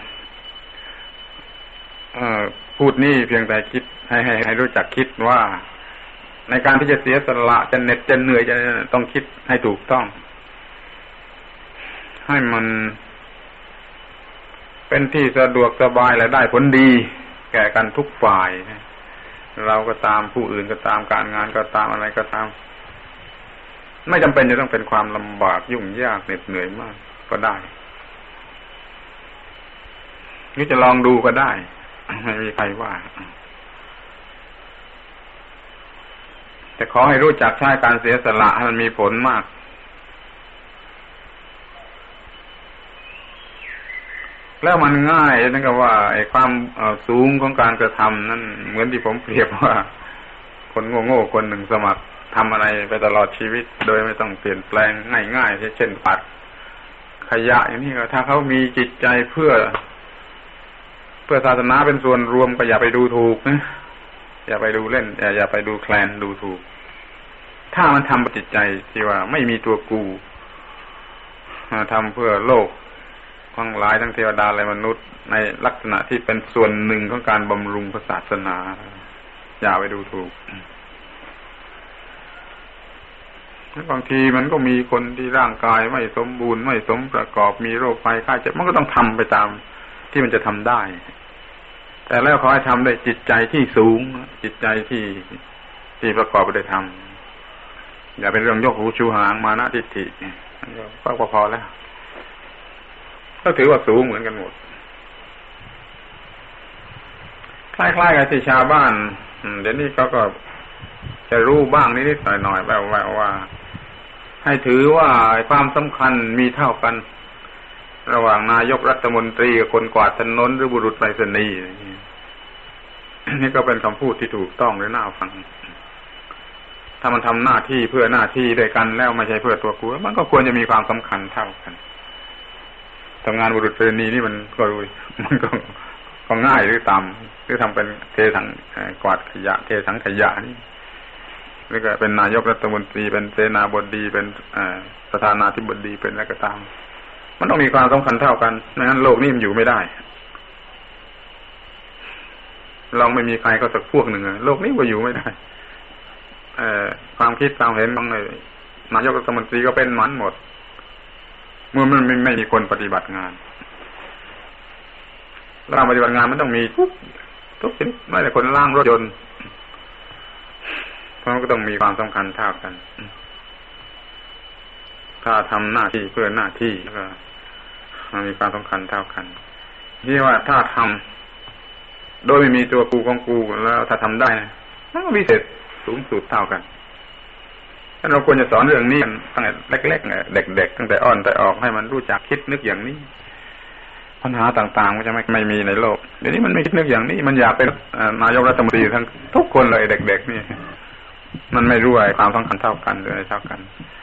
เอ่อพูดนี่เพียงแต่คิดให้ให้ให้รู้จักคิดว่าในการที่จะเสียสละจะเหน็ดจะเหนื่อยจะต้องคิดให้ถูกต้องให้มันเป็นที่สะดวกสบายและได้ผลดีแก่กันทุกฝ่ายเราก็ตามผู้อื่นก็ตามการงานก็ตามอะไรก็ตามไม่จำเป็นจะต้องเป็นความลำบากยุ่งยากเหน็ดเหนื่อยมากก็ได้นี่จะลองดูก็ได้ไม่มีใครว่าแต่ขอให้รู้จักใช้การเสียสละให้มันมีผลมากแล้วมันง่ายนั่นก็ว่าไอ้ความสูงของการกระทำนั่นเหมือนที่ผมเปรียบว่าคนโง่ๆคนหนึ่งสมัครทำอะไรไปตลอดชีวิตโดยไม่ต้องเปลี่ยนแปลงง่ายๆเช่นปัดขยะอย่างนี้ก็ถ้าเขามีจิตใจเพื่อเพื่อศาสนาเป็นส่วนรวมก็อย่าไปดูถูกนะอย่าไปดูเล่นอย่าอย่าไปดูแคลนดูถูกถ้ามันทำจิตใจที่ว่าไม่มีตัวกูทำเพื่อโลกทั้งหลายทั้งเทวดาและมนุษย์ในลักษณะที่เป็นส่วนหนึ่งของการบำรุงศาสนาอย่าไปดูถูกบางทีมันก็มีคนที่ร่างกายไม่สมบูรณ์ไม่สมประกอบมีโรคภัยไข้เจ็บมันก็ต้องทำไปตามที่มันจะทำได้แต่แล้วขอให้ทำด้วยจิตใจที่สูงจิตใจที่ที่ประกอบไปด้วยธรรมอย่าเป็นเรื่องยกหูชูหางมานะทิฏฐิก็พอแล้วก็ถือว่าสูงเหมือนกันหมดคล้ายๆกับที่ชาวบ้านเดี๋ยวนี้เขาก็จะรู้บ้างนิดๆหน่อยๆแบบว่าให้ถือว่าความสำคัญมีเท่ากันระหว่างนายกรัฐมนตรีกับคนกวาดถนนหรือบุรุษไปรษณีย์นี่ก็เป็นคำพูดที่ถูกต้องและน่าฟังถ้ามันทำหน้าที่เพื่อหน้าที่ด้วยกันแล้วไม่ใช่เพื่อตัวกูมันก็ควรจะมีความสำคัญเท่ากันทำงานบุรุษไปรษณีย์นี่มันก็รู้มันก็ก็ง่ายหรือต่ำหรือทำเป็นเทถังกวาดขยะเทถังขยะนี่หรือก็เป็นนายกรัฐมนตรีเป็นเสนาบดีเป็นประธานาธิบดีเป็นอะไรก็ตามมันต้องมีความสำคัญเท่ากันไม่งั้นโลกนี้มันอยู่ไม่ได้ลองไม่มีใครก็สักพวกหนึ่งโลกนี้ก็อยู่ไม่ได้เอ่อความคิดความเห็นของนายกรัฐมนตรีก็เป็นมันหมดเมื่อมันไม่ไม่มีคนปฏิบัติงานการปฏิบัติงานมันต้องมีทุกทุกชนิดไม่แต่คนล่างรถยนต์เพราะมันก็ต้องมีความสำคัญเท่ากันถ้าทำหน้าที่เพื่อหน้าที่ก็มันมีความสำคัญเท่ากันที่ว่าถ้าทำโดยไม่มีตัวกูของกูแล้วถ้าทำได้มันก็พิเศษสูงสุดเท่ากันฉะนั้นเราควรจะสอนเรื่องนี้ตั้งแต่เล็กๆเด็กๆตั้งแต่อ่อนแต่ออกให้มันรู้จักคิดนึกอย่างนี้ปัญหาต่างๆมันจะไม่ไม่มีในโลกเดี๋ยวนี้มันไม่คิดนึกอย่างนี้มันอยากเป็นนายกรัฐมนตรีทั้งทุกคนเลยเด็กๆนี่มันไม่รู้อะไรความสำคัญเท่ากันหรืออะไรเท่ากัน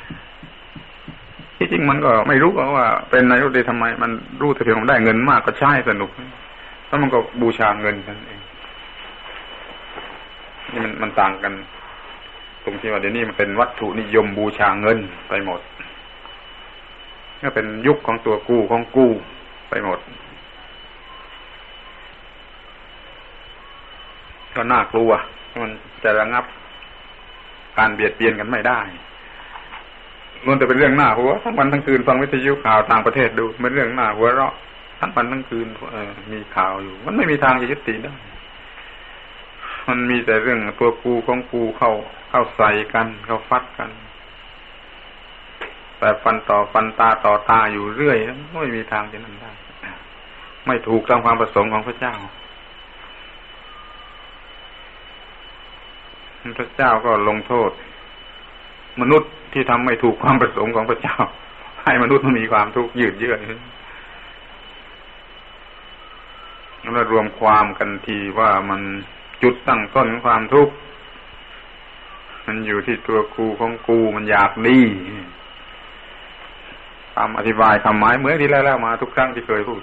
ที่จริงมันก็ไม่รู้ว่าเป็นนายกรัฐมนตรีทำไมมันรู้แต่เพียงได้เงินมากก็ใช้สนุกแล้วมันก็บูชาเงินนั่นเองนี่มันมันต่างกันตรงที่ว่าเดี๋ยวนี้มันเป็นวัตถุนิยมบูชาเงินไปหมดก็เป็นยุคของตัวกู้ของกู้ไปหมดก็น่ากลัวมันจะระงับการเบียดเบียนกันไม่ได้มันจะเป็นเรื่องหน้าหัวทั้งวันทั้งคืนฟังวิทยุข่าวต่างประเทศดูเป็นเรื่องหน้าหัวเราะทั้งวันทั้งคืนมีข่าวอยู่มันไม่มีทางจะยุติได้มันมีแต่เรื่องตัวกูของกูเข้าเข้าใส่กันเข้าฟัดกันแต่ฟันต่อฟันตาต่อตาอยู่เรื่อยไม่มีทางจะนั่นได้ไม่ถูกตามความประสงค์ของพระเจ้าพระเจ้าก็ลงโทษมนุษย์ที่ทำไม่ถูกความประสงค์ของพระเจ้าให้มนุษย์มันมีความทุกข์ยืดเยื้อแล้วรวมความกันทีว่ามันจุดตั้งต้นของความทุกข์มันอยู่ที่ตัวกูของกูมันอยากดีคำอธิบายคำหมายเหมือนที่แล้วมาทุกครั้งที่เคยพูด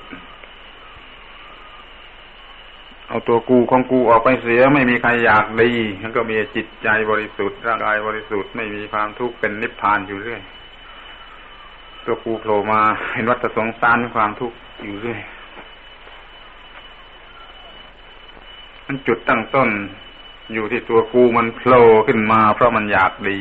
เอาตัวกูของกูออกไปเสียไม่มีใครอยากดีมันก็มีจิตใจบริสุทธิ์ร่างกายบริสุทธิ์ไม่มีความทุกข์เป็นนิพพานอยู่เรื่อยตัวกูโผล่มาเห็นวัฏสงสารความทุกข์อยู่เรื่อยมันจุดตั้งต้นอยู่ที่ตัวกูมันโผล่ขึ้นมาเพราะมันอยากดี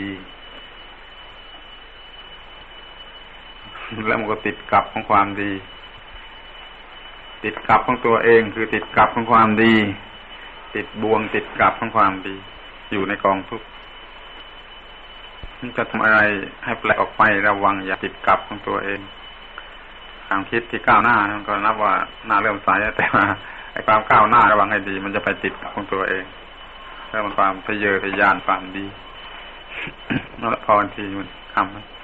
แล้วมันก็ติดกับของความดีติดกับของตัวเองคือติดกับของความดีติดบ่วงติดกับของความดีอยู่ในกองทุกข์มันจะทำอะไรให้แปลกออกไประวังอย่าติดกับของตัวเองความคิดที่ก้าวหน้ามันก็นับว่าหน้าเริ่มใสแต่ว่าไอ้ความก้าวหน้าระวังให้ดีมันจะไปติดกับของตัวเองแล้วมันความทะเยอทะยานความดีนั่นแหละพอทีมันทำ